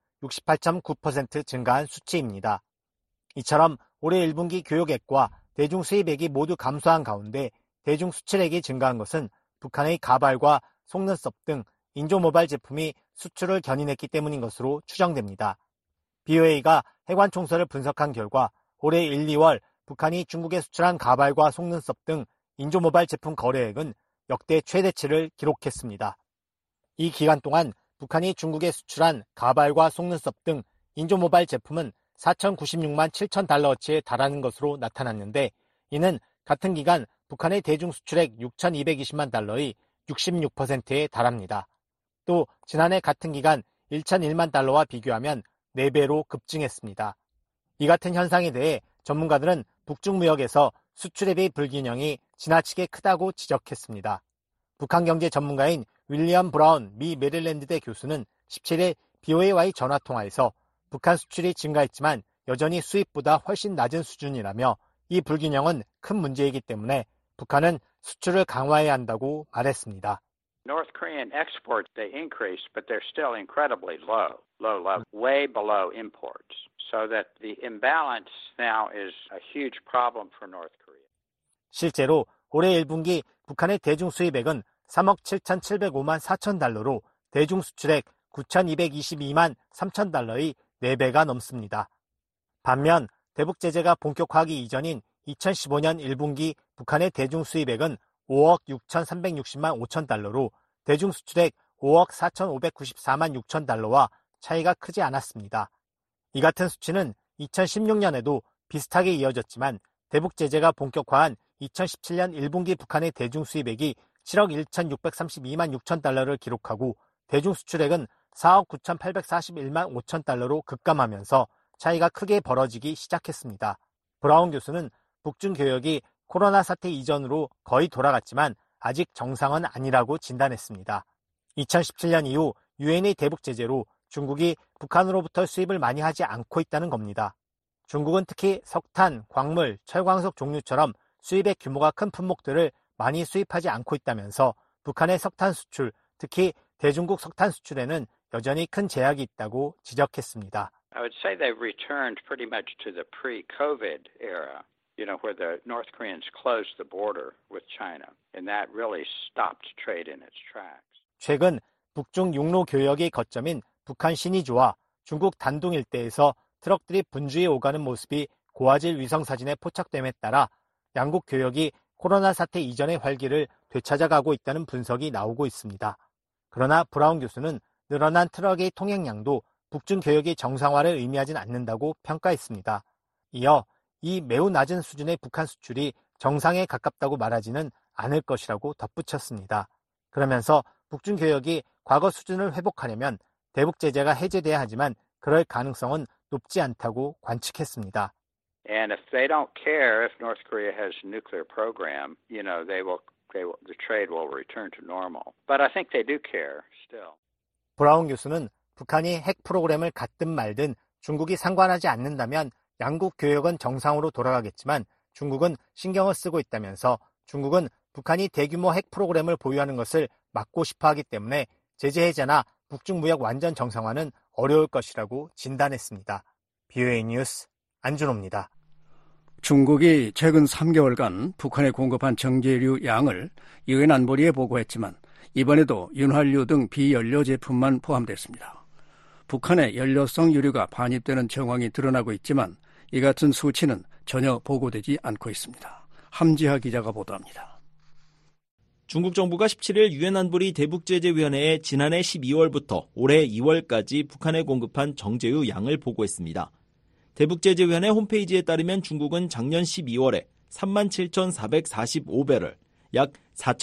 68.9% 증가한 수치입니다. 이처럼 올해 1분기 교역액과 대중수입액이 모두 감소한 가운데 대중수출액이 증가한 것은 북한의 가발과 속눈썹 등 인조모바일 제품이 수출을 견인했기 때문인 것으로 추정됩니다. BOA가 해관총서를 분석한 결과 올해 1, 2월 북한이 중국에 수출한 가발과 속눈썹 등 인조모바일 제품 거래액은 역대 최대치를 기록했습니다. 이 기간 동안 북한이 중국에 수출한 가발과 속눈썹 등 인조모바일 제품은 4,096만 7천 달러어치에 달하는 것으로 나타났는데 이는 같은 기간 북한의 대중수출액 6,220만 달러의 66%에 달합니다. 또 지난해 같은 기간 1,001만 달러와 비교하면 4배로 급증했습니다. 이 같은 현상에 대해 전문가들은 북중 무역에서 수출입의 불균형이 지나치게 크다고 지적했습니다. 북한 경제 전문가인 윌리엄 브라운 미 메릴랜드대 교수는 17일 BOA와의 전화통화에서 북한 수출이 증가했지만 여전히 수입보다 훨씬 낮은 수준이라며 이 불균형은 큰 문제이기 때문에 북한은 수출을 강화해야 한다고 말했습니다. North Korean exports, they increased, but they're still incredibly low, way below imports. So that the imbalance now is a huge problem for North Korea. 실제로 올해 1분기 북한의 대중수입액은 3억 7,705만 4천 달러로 대중수출액 9,222만 3천 달러의 4배가 넘습니다. 반면 대북제재가 본격화하기 이전인 2015년 1분기 북한의 대중수입액은 5억 6,360만 5천 달러로 대중수출액 5억 4,594만 6천 달러와 차이가 크지 않았습니다. 이 같은 수치는 2016년에도 비슷하게 이어졌지만 대북제재가 본격화한 2017년 1분기 북한의 대중수입액이 7억 1,632만 6천 달러를 기록하고 대중수출액은 4억 9,841만 5천 달러로 급감하면서 차이가 크게 벌어지기 시작했습니다. 브라운 교수는 북중 교역이 코로나 사태 이전으로 거의 돌아갔지만 아직 정상은 아니라고 진단했습니다. 2017년 이후 유엔의 대북 제재로 중국이 북한으로부터 수입을 많이 하지 않고 있다는 겁니다. 중국은 특히 석탄, 광물, 철광석 종류처럼 수입의 규모가 큰 품목들을 많이 수입하지 않고 있다면서 북한의 석탄 수출, 특히 대중국 석탄 수출에는 여전히 큰 제약이 있다고 지적했습니다. I would say they've returned pretty much to the pre-COVID era, where the North Koreans closed the border with China, and that really stopped trade in its tracks. 최근 북중 육로 교역의 거점인 북한 신의주와 중국 단둥 일대에서 트럭들이 분주히 오가는 모습이 고화질 위성사진에 포착됨에 따라 양국 교역이 코로나 사태 이전의 활기를 되찾아가고 있다는 분석이 나오고 있습니다. 그러나 브라운 교수는 늘어난 트럭의 통행량도 북중 교역의 정상화를 의미하진 않는다고 평가했습니다. 이어 이 매우 낮은 수준의 북한 수출이 정상에 가깝다고 말하지는 않을 것이라고 덧붙였습니다. 그러면서 북중 교역이 과거 수준을 회복하려면 대북 제재가 해제돼야 하지만 그럴 가능성은 높지 않다고 관측했습니다. And if they don't care if North Korea has a nuclear program, the trade will return to normal. But I think they do care still. 브라운 교수는 북한이 핵 프로그램을 갖든 말든 중국이 상관하지 않는다면 양국 교역은 정상으로 돌아가겠지만 중국은 신경을 쓰고 있다면서 중국은 북한이 대규모 핵 프로그램을 보유하는 것을 막고 싶어 하기 때문에 제재 해제나 북중 무역 완전 정상화는 어려울 것이라고 진단했습니다. BOA 뉴스 안준호입니다. 중국이 최근 3개월간 북한에 공급한 정제류 양을 유엔 안보리에 보고했지만 이번에도 윤활유 등 비연료 제품만 포함됐습니다. 북한의 연료성 유류가 반입되는 정황이 드러나고 있지만 이 같은 수치는 전혀 보고되지 않고 있습니다. 함지하 기자가 보도합니다. 중국 정부가 17일 유엔 안보리 대북제재위원회에 지난해 12월부터 올해 2월까지 북한에 공급한 정제유 양을 보고했습니다. 대북제재위원회 홈페이지에 따르면 중국은 작년 12월에 37,445배럴, 약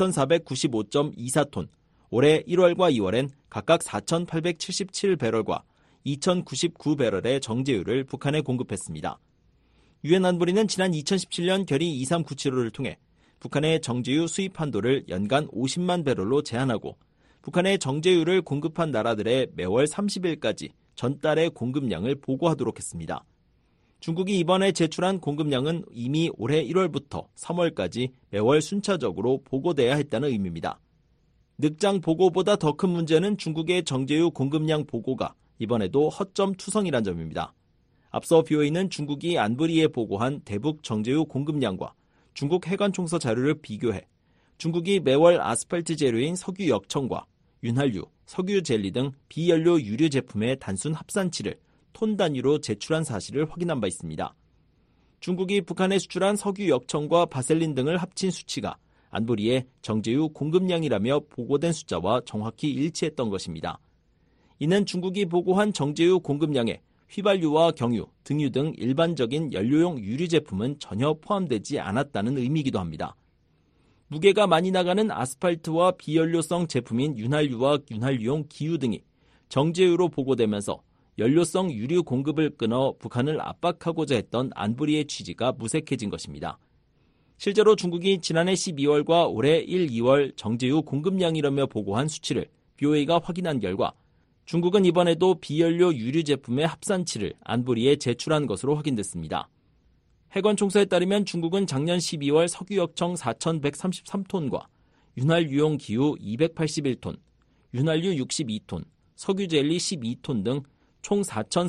4,495.24톤, 올해 1월과 2월엔 각각 4,877배럴과 2,099배럴의 정제유를 북한에 공급했습니다. 유엔 안보리는 지난 2017년 결의 2397호를 통해 북한의 정제유 수입 한도를 연간 50만 배럴로 제한하고 북한의 정제유를 공급한 나라들의 매월 30일까지 전달의 공급량을 보고하도록 했습니다. 중국이 이번에 제출한 공급량은 이미 올해 1월부터 3월까지 매월 순차적으로 보고돼야 했다는 의미입니다. 늑장 보고보다 더 큰 문제는 중국의 정제유 공급량 보고가 이번에도 허점 투성이란 점입니다. 앞서 BOA는 중국이 안보리에 보고한 대북 정제유 공급량과 중국 해관총서 자료를 비교해 중국이 매월 아스팔트 재료인 석유 역청과 윤활유, 석유 젤리 등 비연료 유류 제품의 단순 합산치를 톤 단위로 제출한 사실을 확인한 바 있습니다. 중국이 북한에 수출한 석유 역청과 바셀린 등을 합친 수치가 안보리의 정제유 공급량이라며 보고된 숫자와 정확히 일치했던 것입니다. 이는 중국이 보고한 정제유 공급량에 휘발유와 경유, 등유 등 일반적인 연료용 유류 제품은 전혀 포함되지 않았다는 의미이기도 합니다. 무게가 많이 나가는 아스팔트와 비연료성 제품인 윤활유와 윤활유용 기유 등이 정제유로 보고되면서 연료성 유류 공급을 끊어 북한을 압박하고자 했던 안보리의 취지가 무색해진 것입니다. 실제로 중국이 지난해 12월과 올해 1, 2월 정제유 공급량이라며 보고한 수치를 BOA가 확인한 결과 중국은 이번에도 비연료 유류 제품의 합산치를 안보리에 제출한 것으로 확인됐습니다. 해관총서에 따르면 중국은 작년 12월 석유역청 4,133톤과 윤활유용 기유 281톤, 윤활유 62톤, 석유젤리 12톤 등 총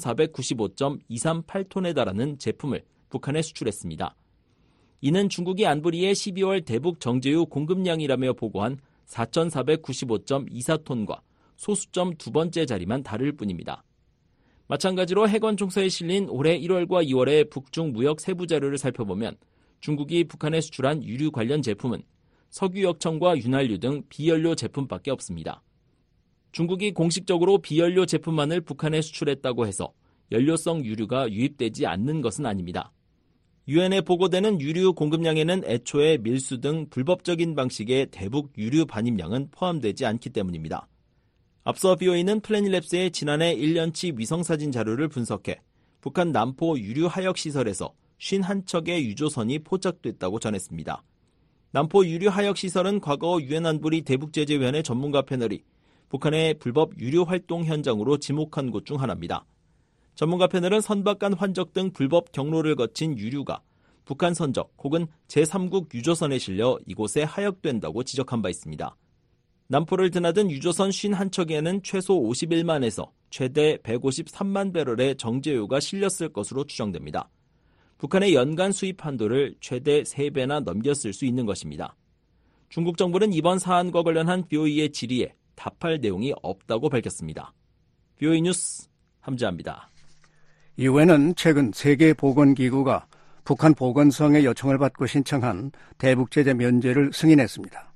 4,495.238톤에 달하는 제품을 북한에 수출했습니다. 이는 중국이 안보리에 12월 대북 정제유 공급량이라며 보고한 4,495.24톤과 소수점 두 번째 자리만 다를 뿐입니다. 마찬가지로 해관총서에 실린 올해 1월과 2월의 북중 무역 세부 자료를 살펴보면 중국이 북한에 수출한 유류 관련 제품은 석유역청과 윤활유 등 비연료 제품밖에 없습니다. 중국이 공식적으로 비연료 제품만을 북한에 수출했다고 해서 연료성 유류가 유입되지 않는 것은 아닙니다. 유엔에 보고되는 유류 공급량에는 애초에 밀수 등 불법적인 방식의 대북 유류 반입량은 포함되지 않기 때문입니다. 앞서 BOA는 플래닛랩스의 지난해 1년치 위성사진 자료를 분석해 북한 남포 유류 하역 시설에서 51척의 유조선이 포착됐다고 전했습니다. 남포 유류 하역 시설은 과거 유엔 안보리 대북제재위원회 전문가 패널이 북한의 불법 유류 활동 현장으로 지목한 곳 중 하나입니다. 전문가 패널은 선박간 환적 등 불법 경로를 거친 유류가 북한 선적 혹은 제3국 유조선에 실려 이곳에 하역된다고 지적한 바 있습니다. 남포를 드나든 유조선 51척에는 최소 51만에서 최대 153만 배럴의 정제유가 실렸을 것으로 추정됩니다. 북한의 연간 수입 한도를 최대 3배나 넘겼을 수 있는 것입니다. 중국 정부는 이번 사안과 관련한 BOA의 질의에 답할 내용이 없다고 밝혔습니다. BOA 뉴스 함재합니다. 유엔은 최근 세계보건기구가 북한 보건성의 요청을 받고 신청한 대북제재 면제를 승인했습니다.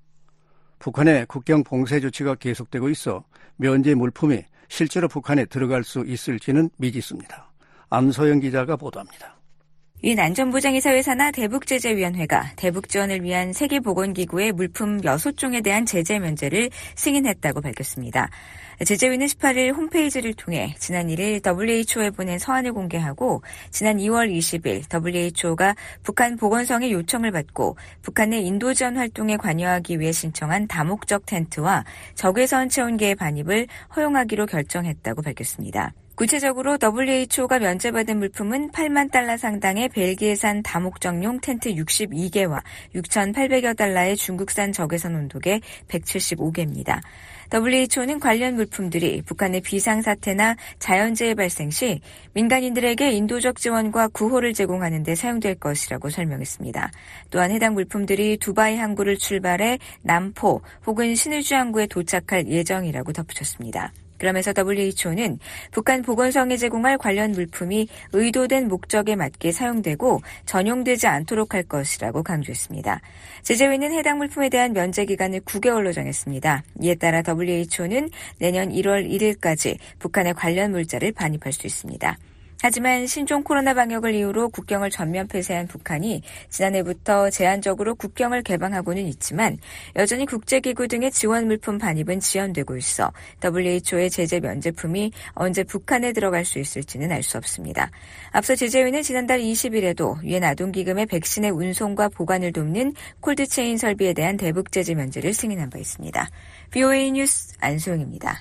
북한의 국경 봉쇄 조치가 계속되고 있어 면제 물품이 실제로 북한에 들어갈 수 있을지는 미지수입니다. 안소영 기자가 보도합니다. 유엔 안전보장이사회 산하 대북제재위원회가 대북 지원을 위한 세계보건기구의 물품 6종에 대한 제재 면제를 승인했다고 밝혔습니다. 제재위는 18일 홈페이지를 통해 지난 1일 WHO에 보낸 서한을 공개하고 지난 2월 20일 WHO가 북한 보건성의 요청을 받고 북한 내 인도 지원 활동에 관여하기 위해 신청한 다목적 텐트와 적외선 체온계의 반입을 허용하기로 결정했다고 밝혔습니다. 구체적으로 WHO가 면제받은 물품은 8만 달러 상당의 벨기에산 다목적용 텐트 62개와 6,800여 달러의 중국산 적외선 온도계 175개입니다. WHO는 관련 물품들이 북한의 비상사태나 자연재해 발생 시 민간인들에게 인도적 지원과 구호를 제공하는 데 사용될 것이라고 설명했습니다. 또한 해당 물품들이 두바이 항구를 출발해 남포 혹은 신의주 항구에 도착할 예정이라고 덧붙였습니다. 그러면서 WHO는 북한 보건성에 제공할 관련 물품이 의도된 목적에 맞게 사용되고 전용되지 않도록 할 것이라고 강조했습니다. 제재위는 해당 물품에 대한 면제 기간을 9개월로 정했습니다. 이에 따라 WHO는 내년 1월 1일까지 북한의 관련 물자를 반입할 수 있습니다. 하지만 신종 코로나 방역을 이유로 국경을 전면 폐쇄한 북한이 지난해부터 제한적으로 국경을 개방하고는 있지만 여전히 국제기구 등의 지원 물품 반입은 지연되고 있어 WHO의 제재 면제품이 언제 북한에 들어갈 수 있을지는 알 수 없습니다. 앞서 제재위는 지난달 20일에도 유엔 아동기금의 백신의 운송과 보관을 돕는 콜드체인 설비에 대한 대북 제재 면제를 승인한 바 있습니다. VOA 뉴스 안소영입니다.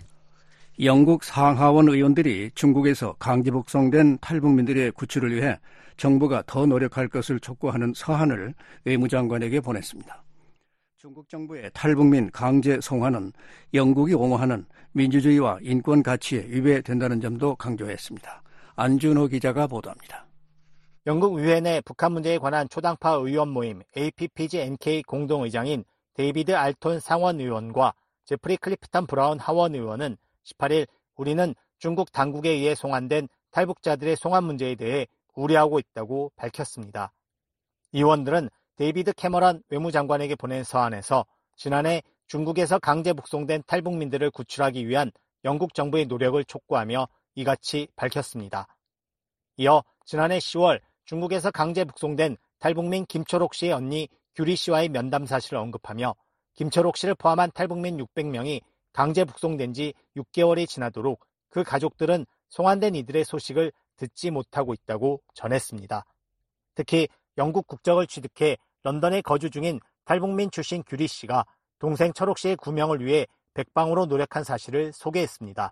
영국 상하원 의원들이 중국에서 강제 북송된 탈북민들의 구출을 위해 정부가 더 노력할 것을 촉구하는 서한을 외무장관에게 보냈습니다. 중국 정부의 탈북민 강제 송환은 영국이 옹호하는 민주주의와 인권 가치에 위배된다는 점도 강조했습니다. 안준호 기자가 보도합니다. 영국 의회 내 북한 문제에 관한 초당파 의원 모임 APPG-NK 공동의장인 데이비드 알톤 상원 의원과 제프리 클리프턴 브라운 하원 의원은 18일 우리는 중국 당국에 의해 송환된 탈북자들의 송환 문제에 대해 우려하고 있다고 밝혔습니다. 의원들은 데이비드 캐머런 외무장관에게 보낸 서한에서 지난해 중국에서 강제 북송된 탈북민들을 구출하기 위한 영국 정부의 노력을 촉구하며 이같이 밝혔습니다. 이어 지난해 10월 중국에서 강제 북송된 탈북민 김초록 씨의 언니 규리 씨와의 면담 사실을 언급하며 김초록 씨를 포함한 탈북민 600명이 강제 북송된 지 6개월이 지나도록 그 가족들은 송환된 이들의 소식을 듣지 못하고 있다고 전했습니다. 특히 영국 국적을 취득해 런던에 거주 중인 탈북민 출신 규리 씨가 동생 철옥 씨의 구명을 위해 백방으로 노력한 사실을 소개했습니다.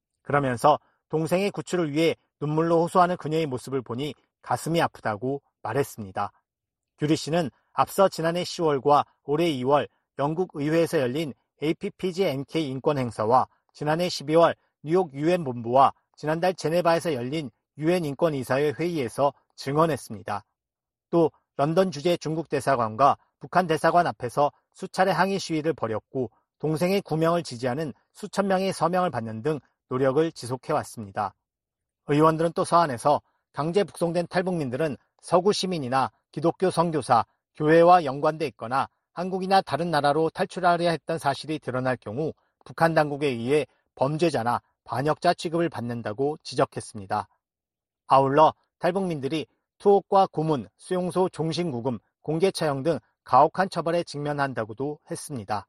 그러면서 동생의 구출을 위해 눈물로 호소하는 그녀의 모습을 보니 가슴이 아프다고 말했습니다. 규리 씨는 앞서 지난해 10월과 올해 2월 영국 의회에서 열린 APPG-NK 인권 행사와 지난해 12월 뉴욕 유엔 본부와 지난달 제네바에서 열린 유엔 인권이사회 회의에서 증언했습니다. 또 런던 주재 중국 대사관과 북한 대사관 앞에서 수차례 항의 시위를 벌였고 동생의 구명을 지지하는 수천 명의 서명을 받는 등 노력을 지속해왔습니다. 의원들은 또 서한에서 강제 북송된 탈북민들은 서구 시민이나 기독교 선교사, 교회와 연관돼 있거나 한국이나 다른 나라로 탈출하려 했던 사실이 드러날 경우 북한 당국에 의해 범죄자나 반역자 취급을 받는다고 지적했습니다. 아울러 탈북민들이 투옥과 고문, 수용소 종신구금, 공개처형 등 가혹한 처벌에 직면한다고도 했습니다.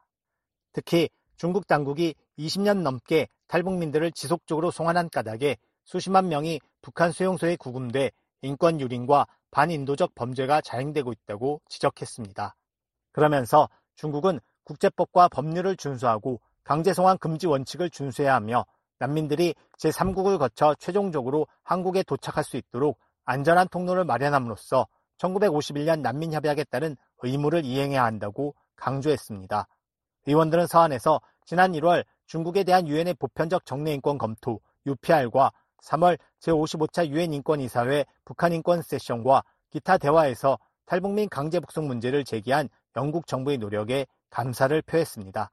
특히 중국 당국이 20년 넘게 탈북민들을 지속적으로 송환한 까닭에 수십만 명이 북한 수용소에 구금돼 인권 유린과 반인도적 범죄가 자행되고 있다고 지적했습니다. 그러면서 중국은 국제법과 법률을 준수하고 강제송환 금지 원칙을 준수해야 하며 난민들이 제3국을 거쳐 최종적으로 한국에 도착할 수 있도록 안전한 통로를 마련함으로써 1951년 난민협약에 따른 의무를 이행해야 한다고 강조했습니다. 의원들은 서한에서 지난 1월 중국에 대한 유엔의 보편적 정례인권 검토 UPR과 3월 제55차 유엔 인권이사회 북한 인권 세션과 기타 대화에서 탈북민 강제 북송 문제를 제기한 영국 정부의 노력에 감사를 표했습니다.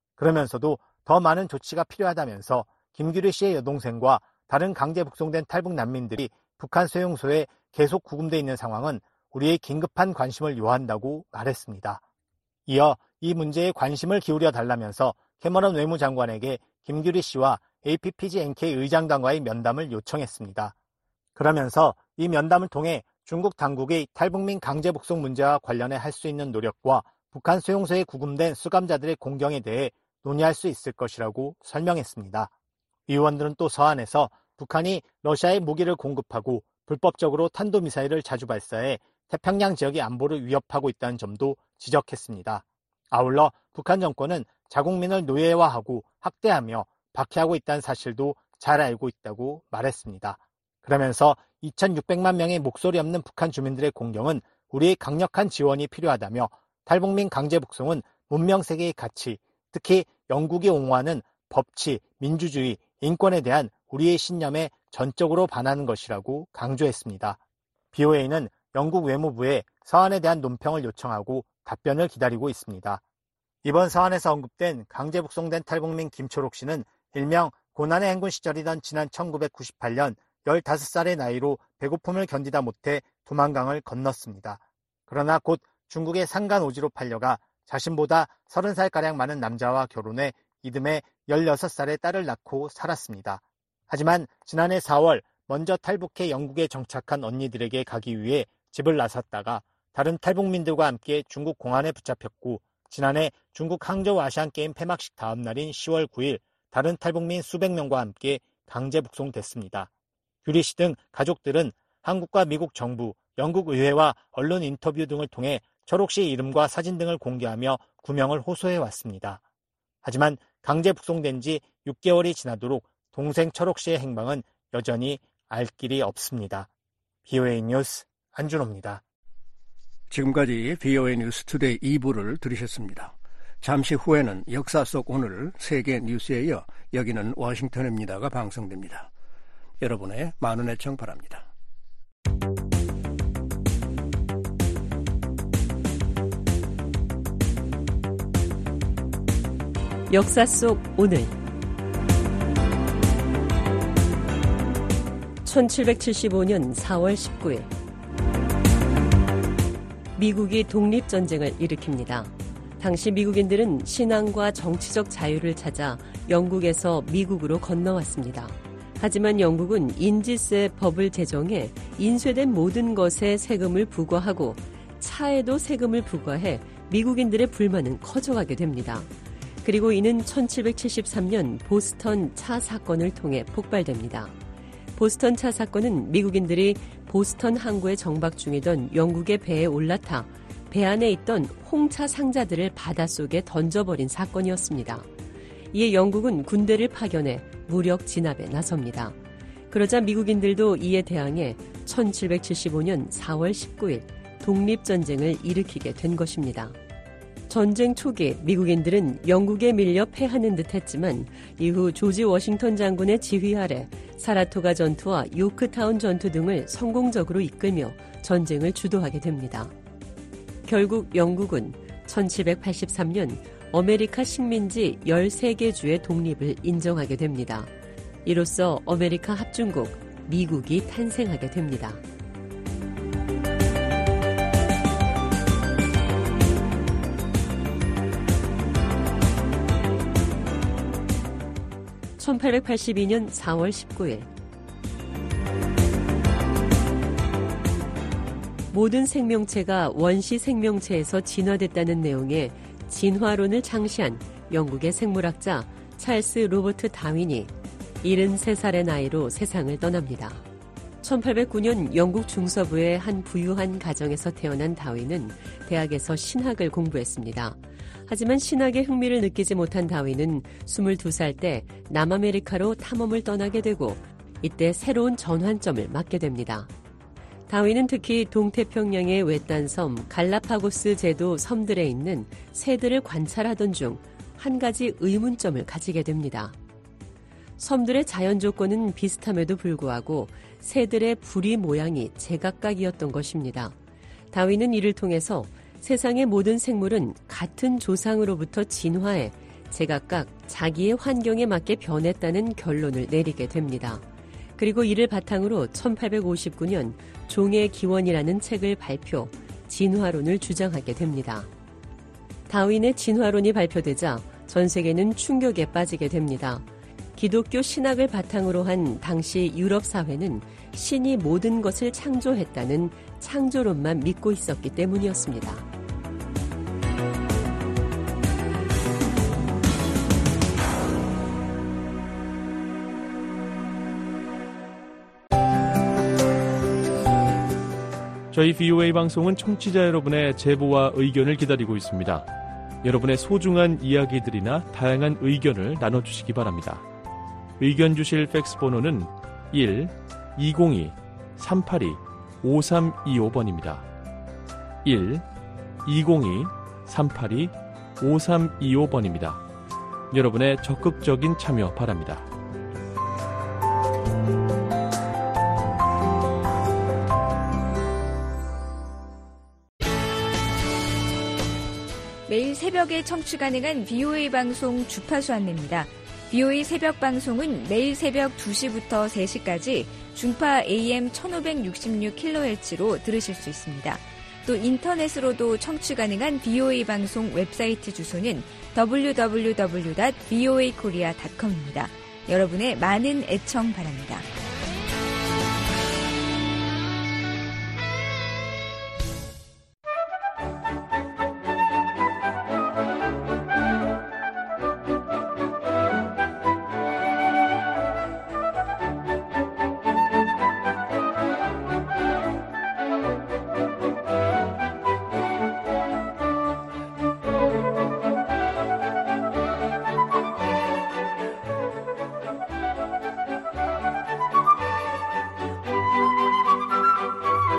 그러면서도 더 많은 조치가 필요하다면서 김규리 씨의 여동생과 다른 강제 북송된 탈북 난민들이 북한 수용소에 계속 구금돼 있는 상황은 우리의 긴급한 관심을 요한다고 말했습니다. 이어 이 문제에 관심을 기울여 달라면서 캐머런 외무장관에게 김규리 씨와 APPG-NK 의장단과의 면담을 요청했습니다. 그러면서 이 면담을 통해 중국 당국의 탈북민 강제 북송 문제와 관련해 할 수 있는 노력과 북한 수용소에 구금된 수감자들의 공경에 대해 논의할 수 있을 것이라고 설명했습니다. 의원들은 또 서한에서 북한이 러시아에 무기를 공급하고 불법적으로 탄도미사일을 자주 발사해 태평양 지역의 안보를 위협하고 있다는 점도 지적했습니다. 아울러 북한 정권은 자국민을 노예화하고 학대하며 박해하고 있다는 사실도 잘 알고 있다고 말했습니다. 그러면서 2,600만 명의 목소리 없는 북한 주민들의 공경은 우리의 강력한 지원이 필요하다며 탈북민 강제 북송은 문명세계의 가치, 특히 영국이 옹호하는 법치, 민주주의, 인권에 대한 우리의 신념에 전적으로 반하는 것이라고 강조했습니다. BOA는 영국 외무부에 서한에 대한 논평을 요청하고 답변을 기다리고 있습니다. 이번 서한에서 언급된 강제 북송된 탈북민 김초록 씨는 일명 고난의 행군 시절이던 지난 1998년 15살의 나이로 배고픔을 견디다 못해 두만강을 건넜습니다. 그러나 곧 중국의 상간오지로 팔려가 자신보다 30살가량 많은 남자와 결혼해 이듬해 16살의 딸을 낳고 살았습니다. 하지만 지난해 4월 먼저 탈북해 영국에 정착한 언니들에게 가기 위해 집을 나섰다가 다른 탈북민들과 함께 중국 공안에 붙잡혔고 지난해 중국 항저우 아시안게임 폐막식 다음 날인 10월 9일 다른 탈북민 수백 명과 함께 강제 북송됐습니다. 규리 씨 등 가족들은 한국과 미국 정부, 영국 의회와 언론 인터뷰 등을 통해 철옥 씨 이름과 사진 등을 공개하며 구명을 호소해왔습니다. 하지만 강제 북송된 지 6개월이 지나도록 동생 철옥 씨의 행방은 여전히 알 길이 없습니다. VOA 뉴스 안준호입니다. 지금까지 VOA 뉴스 투데이 2부를 들으셨습니다. 잠시 후에는 역사 속 오늘 세계 뉴스에 이어 여기는 워싱턴입니다가 방송됩니다. 여러분의 많은 애청 바랍니다. 역사 속 오늘 1775년 4월 19일 미국이 독립전쟁을 일으킵니다. 당시 미국인들은 신앙과 정치적 자유를 찾아 영국에서 미국으로 건너왔습니다. 하지만 영국은 인지세 법을 제정해 인쇄된 모든 것에 세금을 부과하고 차에도 세금을 부과해 미국인들의 불만은 커져가게 됩니다. 그리고 이는 1773년 보스턴 차 사건을 통해 폭발됩니다. 보스턴 차 사건은 미국인들이 보스턴 항구에 정박 중이던 영국의 배에 올라타 배 안에 있던 홍차 상자들을 바닷속에 던져버린 사건이었습니다. 이에 영국은 군대를 파견해 무력 진압에 나섭니다. 그러자 미국인들도 이에 대항해 1775년 4월 19일 독립전쟁을 일으키게 된 것입니다. 전쟁 초기 미국인들은 영국에 밀려 패하는 듯 했지만 이후 조지 워싱턴 장군의 지휘 아래 사라토가 전투와 요크타운 전투 등을 성공적으로 이끌며 전쟁을 주도하게 됩니다. 결국 영국은 1783년 아메리카 식민지 13개 주의 독립을 인정하게 됩니다. 이로써 아메리카 합중국 미국이 탄생하게 됩니다. (1882년 4월 19일) 모든 생명체가 원시 생명체에서 진화됐다는 내용의 진화론을 창시한 영국의 생물학자 찰스 로버트 다윈이 73살의 나이로 세상을 떠납니다. 1809년 영국 중서부의 한 부유한 가정에서 태어난 다윈은 대학에서 신학을 공부했습니다. 하지만 신학에 흥미를 느끼지 못한 다윈은 22살 때 남아메리카로 탐험을 떠나게 되고 이때 새로운 전환점을 맞게 됩니다. 다윈은 특히 동태평양의 외딴 섬 갈라파고스 제도 섬들에 있는 새들을 관찰하던 중 한 가지 의문점을 가지게 됩니다. 섬들의 자연 조건은 비슷함에도 불구하고 새들의 부리 모양이 제각각이었던 것입니다. 다윈은 이를 통해서 세상의 모든 생물은 같은 조상으로부터 진화해 제각각 자기의 환경에 맞게 변했다는 결론을 내리게 됩니다. 그리고 이를 바탕으로 1859년 종의 기원이라는 책을 발표, 진화론을 주장하게 됩니다. 다윈의 진화론이 발표되자 전 세계는 충격에 빠지게 됩니다. 기독교 신학을 바탕으로 한 당시 유럽 사회는 신이 모든 것을 창조했다는 창조론만 믿고 있었기 때문이었습니다. 저희 VOA 방송은 청취자 여러분의 제보와 의견을 기다리고 있습니다. 여러분의 소중한 이야기들이나 다양한 의견을 나눠주시기 바랍니다. 의견 주실 팩스 번호는 1-202-382-5325번입니다. 1-202-382-5325번입니다. 여러분의 적극적인 참여 바랍니다. 매일 새벽에 청취 가능한 VOA 방송 주파수 안내입니다. VOA 새벽 방송은 매일 새벽 2시부터 3시까지 중파 AM 1566kHz로 들으실 수 있습니다. 또 인터넷으로도 청취 가능한 VOA 방송 웹사이트 주소는 www.voakorea.com입니다. 여러분의 많은 애청 바랍니다.